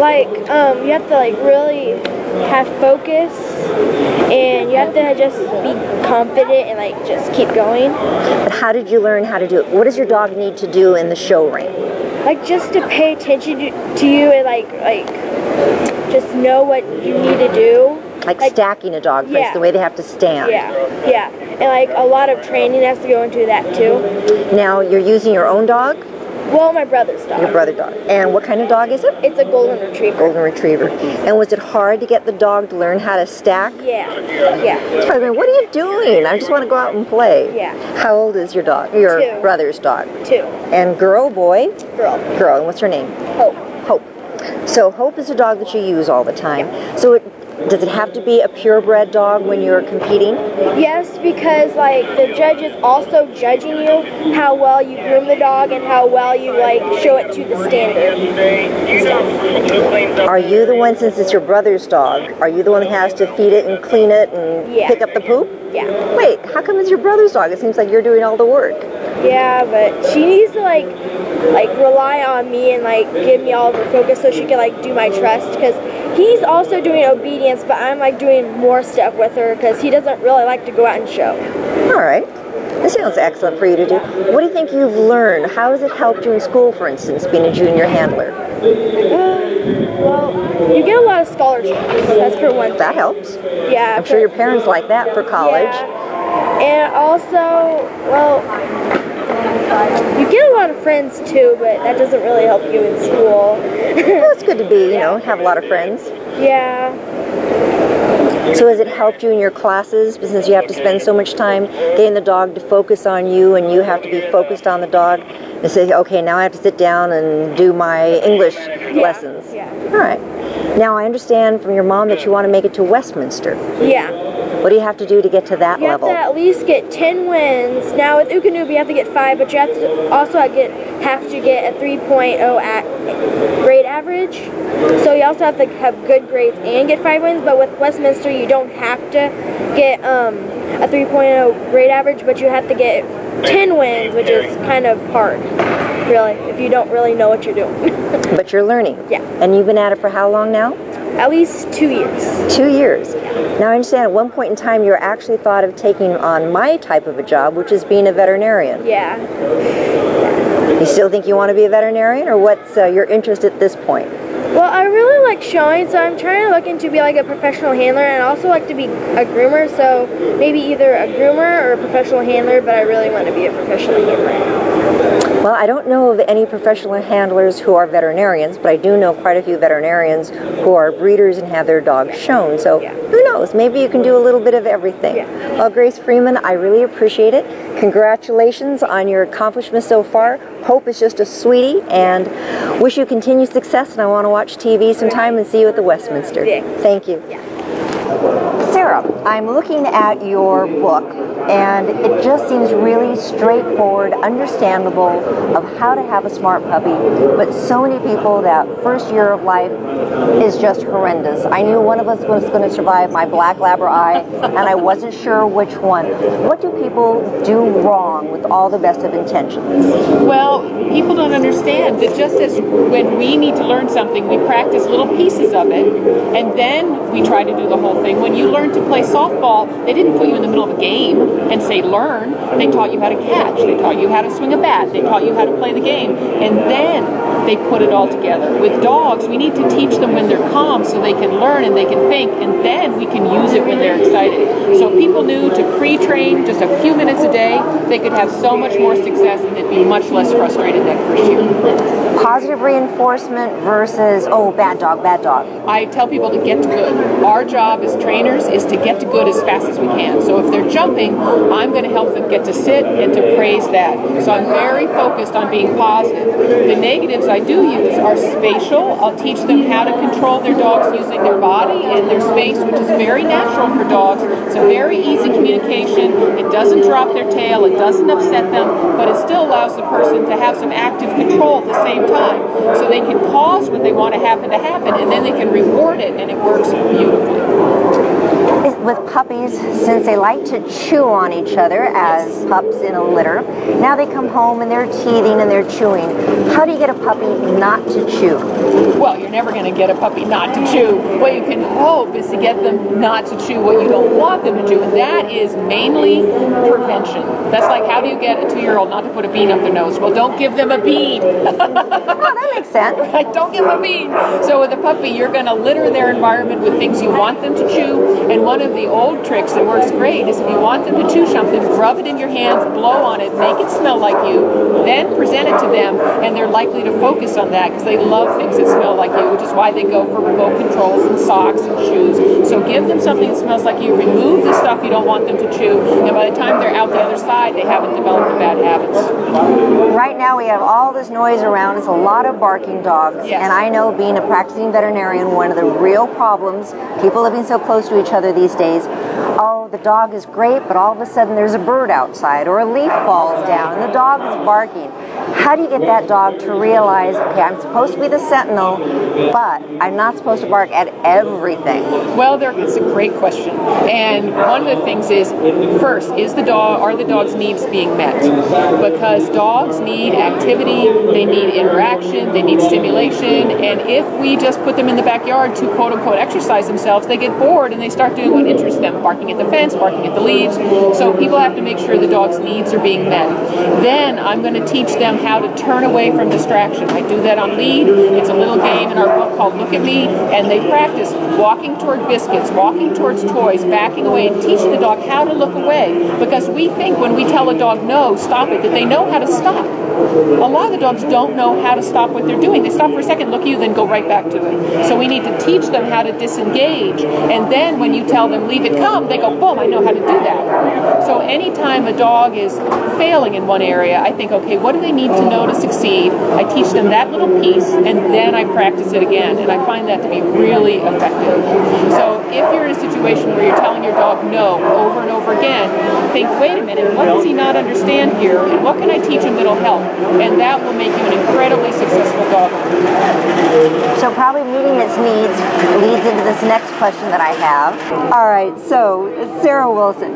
You have to, really have focus, and you have to just be confident and just keep going. But how did you learn how to do it? What does your dog need to do in the show ring? Just to pay attention to you and just know what you need to do. Like stacking a dog face, the way they have to stand. Yeah. And a lot of training has to go into that too. Now you're using your own dog? Well, my brother's dog. Your brother's dog. And what kind of dog is it? It's a golden retriever. Golden retriever. And was it hard to get the dog to learn how to stack? Yeah. What are you doing? I just want to go out and play. Yeah. How old is your dog? Your 2. Brother's dog? 2. And girl, boy? Girl. Girl. And what's her name? Hope. So Hope is a dog that you use all the time. Yeah. So does it have to be a purebred dog when you're competing? Yes, because the judge is also judging you how well you groom the dog and how well you show it to the standard. Are you the one, since it's your brother's dog, are you the one that has to feed it and clean it and pick up the poop? Yeah. Wait, how come it's your brother's dog? It seems like you're doing all the work. Yeah, but she needs to rely on me and give me all of her focus so she can do my trust, because he's also doing obedience, but I'm doing more stuff with her because he doesn't really like to go out and show. All right. This sounds excellent for you to do. What do you think you've learned? How has it helped you in school, for instance, being a junior handler? Well, you get a lot of scholarships. That's for one thing. That helps. Yeah. I'm sure your parents like that for college. Yeah. And also, well, you get a lot of friends too, but that doesn't really help you in school. Well, it's good to be, have a lot of friends. Yeah. So has it helped you in your classes, since you have to spend so much time getting the dog to focus on you and you have to be focused on the dog and say, okay, now I have to sit down and do my English lessons? Yeah. All right. Now I understand from your mom that you want to make it to Westminster. Yeah. What do you have to do to get to that level? You have to at least get 10 wins. Now with Eukanuba you have to get 5, but you have to also have to get a 3.0 grade average. So you also have to have good grades and get 5 wins, but with Westminster you don't have to get a 3.0 grade average, but you have to get 10 wins, which is kind of hard, really, if you don't really know what you're doing. But you're learning. Yeah. And you've been at it for how long now? At least 2 years. 2 years. Now I understand at one point in time you actually thought of taking on my type of a job, which is being a veterinarian. Yeah. You still think you want to be a veterinarian, or what's your interest at this point? Well, I really like showing, so I'm trying to look into be like a professional handler, and I also like to be a groomer, so maybe either a groomer or a professional handler, but I really want to be a professional handler. Well, I don't know of any professional handlers who are veterinarians, but I do know quite a few veterinarians who are breeders and have their dogs shown. So who knows? Maybe you can do a little bit of everything. Well, Grace Freeman, I really appreciate it. Congratulations on your accomplishments so far. Hope is just a sweetie, and wish you continued success. And I want to watch TV sometime and see you at the Westminster. Thank you. Sarah, I'm looking at your book, and it just seems really straightforward, understandable of how to have a smart puppy, but so many people, that first year of life is just horrendous. I knew one of us was going to survive my black Labra eye, and I wasn't sure which one. What do people do wrong with all the best of intentions? Well, people don't understand that just as when we need to learn something, we practice little pieces of it, and then we try to do the whole thing. When you learn to play softball, they didn't put you in the middle of a game and say learn. They taught you how to catch. They taught you how to swing a bat. They taught you how to play the game. And then they put it all together. With dogs, we need to teach them when they're calm so they can learn and they can think, and then we can use it when they're excited. So if people knew to pre-train just a few minutes a day, they could have so much more success and they'd be much less frustrated that first year. Positive reinforcement versus, oh, bad dog, bad dog. I tell people to get to good. Our job as trainers is to get to good as fast as we can. So if they're jumping, I'm going to help them get to sit and to praise that. So I'm very focused on being positive. The negatives I do use are spatial. I'll teach them how to control their dogs using their body and their space, which is very natural for dogs. It's a very easy communication. It doesn't drop their tail. It doesn't upset them, but it still allows the person to have some active control at the same time. So they can pause what they want to happen, and then they can reward it, and it works beautifully. With puppies, since they like to chew on each other as pups in a litter, now they come home and they're teething and they're chewing. How do you get a puppy not to chew? Well, you're never going to get a puppy not to chew. What you can hope is to get them not to chew what you don't want them to chew, and that is mainly prevention. That's like, how do you get a 2-year-old not to put a bean up their nose? Well, don't give them a bean. Oh, that makes sense. Right? Don't give them a bean. So with a puppy, you're going to litter their environment with things you want them to chew, and one of the old tricks that works great is if you want them to chew something, rub it in your hands, blow on it, make it smell like you, then present it to them, and they're likely to focus on that because they love things that smell like you, which is why they go for remote controls and socks and shoes. So give them something that smells like you, remove the stuff you don't want them to chew, and by the time they're out the other side, they haven't developed the bad habits. Right now we have all this noise around us, a lot of barking dogs, and I know, being a practicing veterinarian, one of the real problems, people living so close to each other these days, oh, the dog is great, but all of a sudden there's a bird outside or a leaf falls down and the dog is barking. How do you get that dog to realize, okay, I'm supposed to be the sentinel, but I'm not supposed to bark at everything? Well, it's a great question. And one of the things is, first, are the dog's needs being met? Because dogs need activity, they need interaction, they need stimulation, and if we just put them in the backyard to quote-unquote exercise themselves, they get bored and they start doing what interests them, barking at the fence, barking at the leaves. So people have to make sure the dog's needs are being met. Then I'm going to teach them how to turn away from distraction. I do that on lead. It's a little game in our book called Look at Me, and they practice walking toward biscuits, walking towards toys, backing away, and teaching the dog how to look away. Because we think when we tell a dog no, stop it, that they know how to stop. A lot of the dogs don't know how to stop what they're doing. They stop for a second, look at you, then go right back to it. So we need to teach them how to disengage, and then when you tell them leave it come, they go, boom, I know how to do that. So anytime a dog is failing in one area, I think, okay, what do they need to know to succeed? I teach them that little piece, and then I practice it again, and I find that to be really effective. So if you're in a situation where you're telling your dog no over and over again, think, wait a minute, what does he not understand here, and what can I teach him that'll help? And that will make you an incredibly successful dog. So probably meeting its needs leads into this next question that I have. All right, so Sarah Wilson,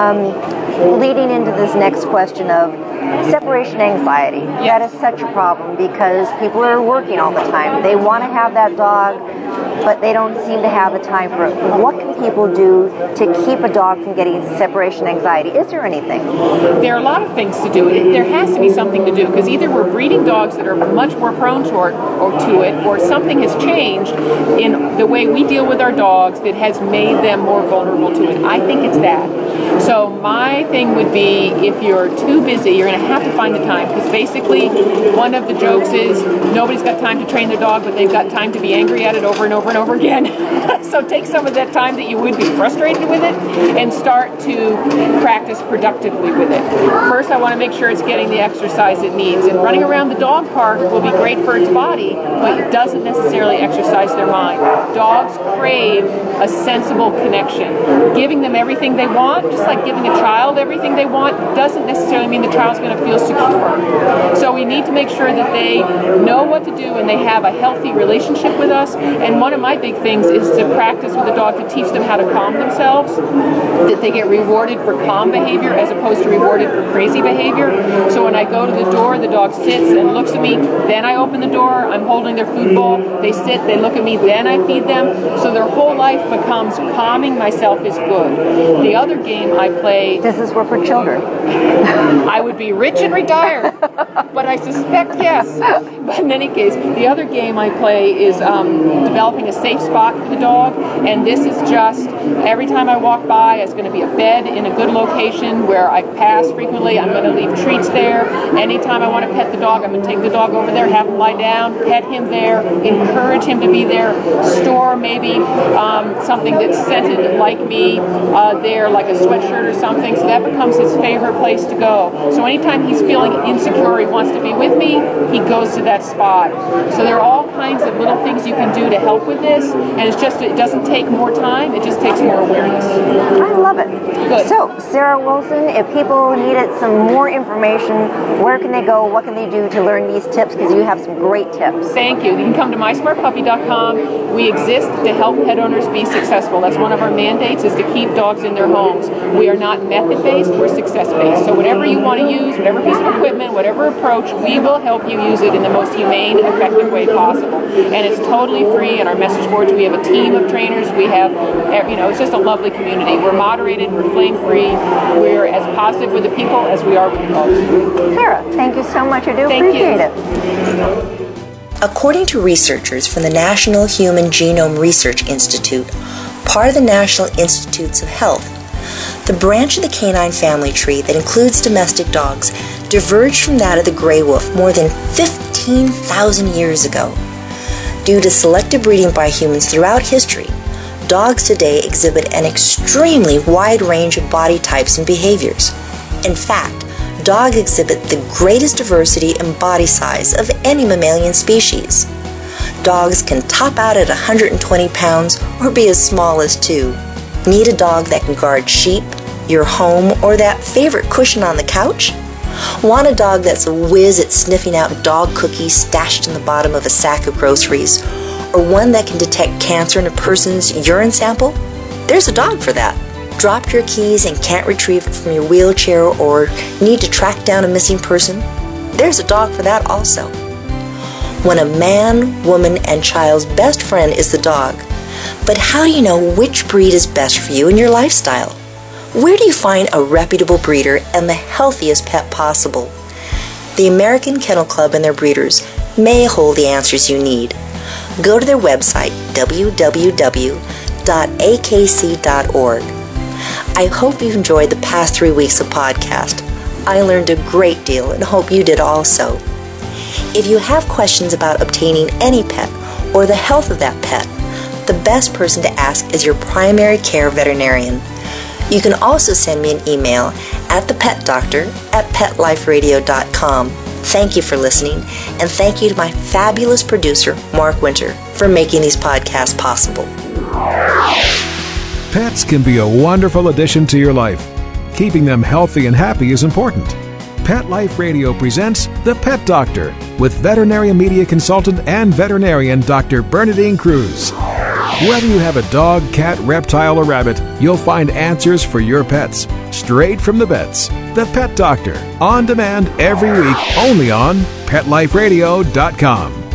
leading into this next question of separation anxiety. That is such a problem because people are working all the time. They want to have that dog, but they don't seem to have the time for it. What can people do to keep a dog from getting separation anxiety? Is there anything? There are a lot of things to do. There has to be something to do because either we're breeding dogs that are much more prone to it, or something has changed in the way we deal with our dogs that has made them more vulnerable to it. I think it's that. So my thing would be, if you're too busy, you're going to have to find the time, because basically one of the jokes is nobody's got time to train their dog, but they've got time to be angry at it over and over and over again. So take some of that time that you would be frustrated with it and start to practice productively with it. First, I want to make sure it's getting the exercise it needs, and running around the dog park will be great for its body, but it doesn't necessarily exercise their mind. Dogs crave a sensible connection. Giving them everything they want, just like giving a child everything they want, doesn't necessarily mean the child's going to feel secure. So we need to make sure that they know what to do and they have a healthy relationship with us. And one of my big things is to practice with the dog to teach them how to calm themselves, that they get rewarded for calm behavior as opposed to rewarded for crazy behavior. So when I go to the door, the dog sits and looks at me, then I open the door, I'm holding their food bowl, they sit, they look at me, then I feed them. So their whole life becomes calming myself is good. The other game I play... This is for children. I would be rich and retired, but I suspect yes. But in any case, the other game I play is developing a safe spot for the dog, and this is just every time I walk by, it's going to be a bed in a good location where I pass frequently. I'm going to leave treats there. Anytime I want to pet the dog, I'm going to take the dog over there, have him lie down, pet him there, encourage him to be there, store maybe something that's scented like me there, like a sweatshirt or something, so that becomes his favorite place to go. So anytime he's feeling insecure, he wants to be with me, he goes to that spot. So there are all kinds of little things you can do to help with this, and it's just, it doesn't take more time, it just takes more awareness. I love it. Good. So, Sarah Wilson, if people needed some more information, where can they go? What can they do to learn these tips? Because you have some great tips. Thank you. You can come to mysmartpuppy.com. We exist to help pet owners be successful. That's one of our mandates, is to keep dogs in their homes. We are not method-based, we're success-based. So whatever you want to use, whatever piece of equipment, whatever approach, we will help you use it in the most humane, effective way possible. And it's totally free. In our message boards, we have a team of trainers. We have, it's just a lovely community. We're moderated, we're flame-free, we're as positive with the people as we are with the dogs. Sarah, thank you so much. I do appreciate it. According to researchers from the National Human Genome Research Institute, part of the National Institutes of Health, the branch of the canine family tree that includes domestic dogs diverged from that of the gray wolf more than 15,000 years ago. Due to selective breeding by humans throughout history, dogs today exhibit an extremely wide range of body types and behaviors. In fact, dogs exhibit the greatest diversity in body size of any mammalian species. Dogs can top out at 120 pounds or be as small as 2. Need a dog that can guard sheep, your home, or that favorite cushion on the couch? Want a dog that's a whiz at sniffing out dog cookies stashed in the bottom of a sack of groceries? Or one that can detect cancer in a person's urine sample? There's a dog for that. Dropped your keys and can't retrieve it from your wheelchair, or need to track down a missing person? There's a dog for that also. When a man, woman, and child's best friend is the dog, but how do you know which breed is best for you and your lifestyle? Where do you find a reputable breeder and the healthiest pet possible? The American Kennel Club and their breeders may hold the answers you need. Go to their website, www.akc.org. I hope you've enjoyed the past 3 weeks of podcast. I learned a great deal and hope you did also. If you have questions about obtaining any pet or the health of that pet, the best person to ask is your primary care veterinarian. You can also send me an email at thepetdoctor@petliferadio.com. Thank you for listening, and thank you to my fabulous producer, Mark Winter, for making these podcasts possible. Pets can be a wonderful addition to your life. Keeping them healthy and happy is important. Pet Life Radio presents The Pet Doctor with veterinary media consultant and veterinarian Dr. Bernadine Cruz. Whether you have a dog, cat, reptile, or rabbit, you'll find answers for your pets straight from the vets. The Pet Doctor, on demand every week, only on PetLifeRadio.com.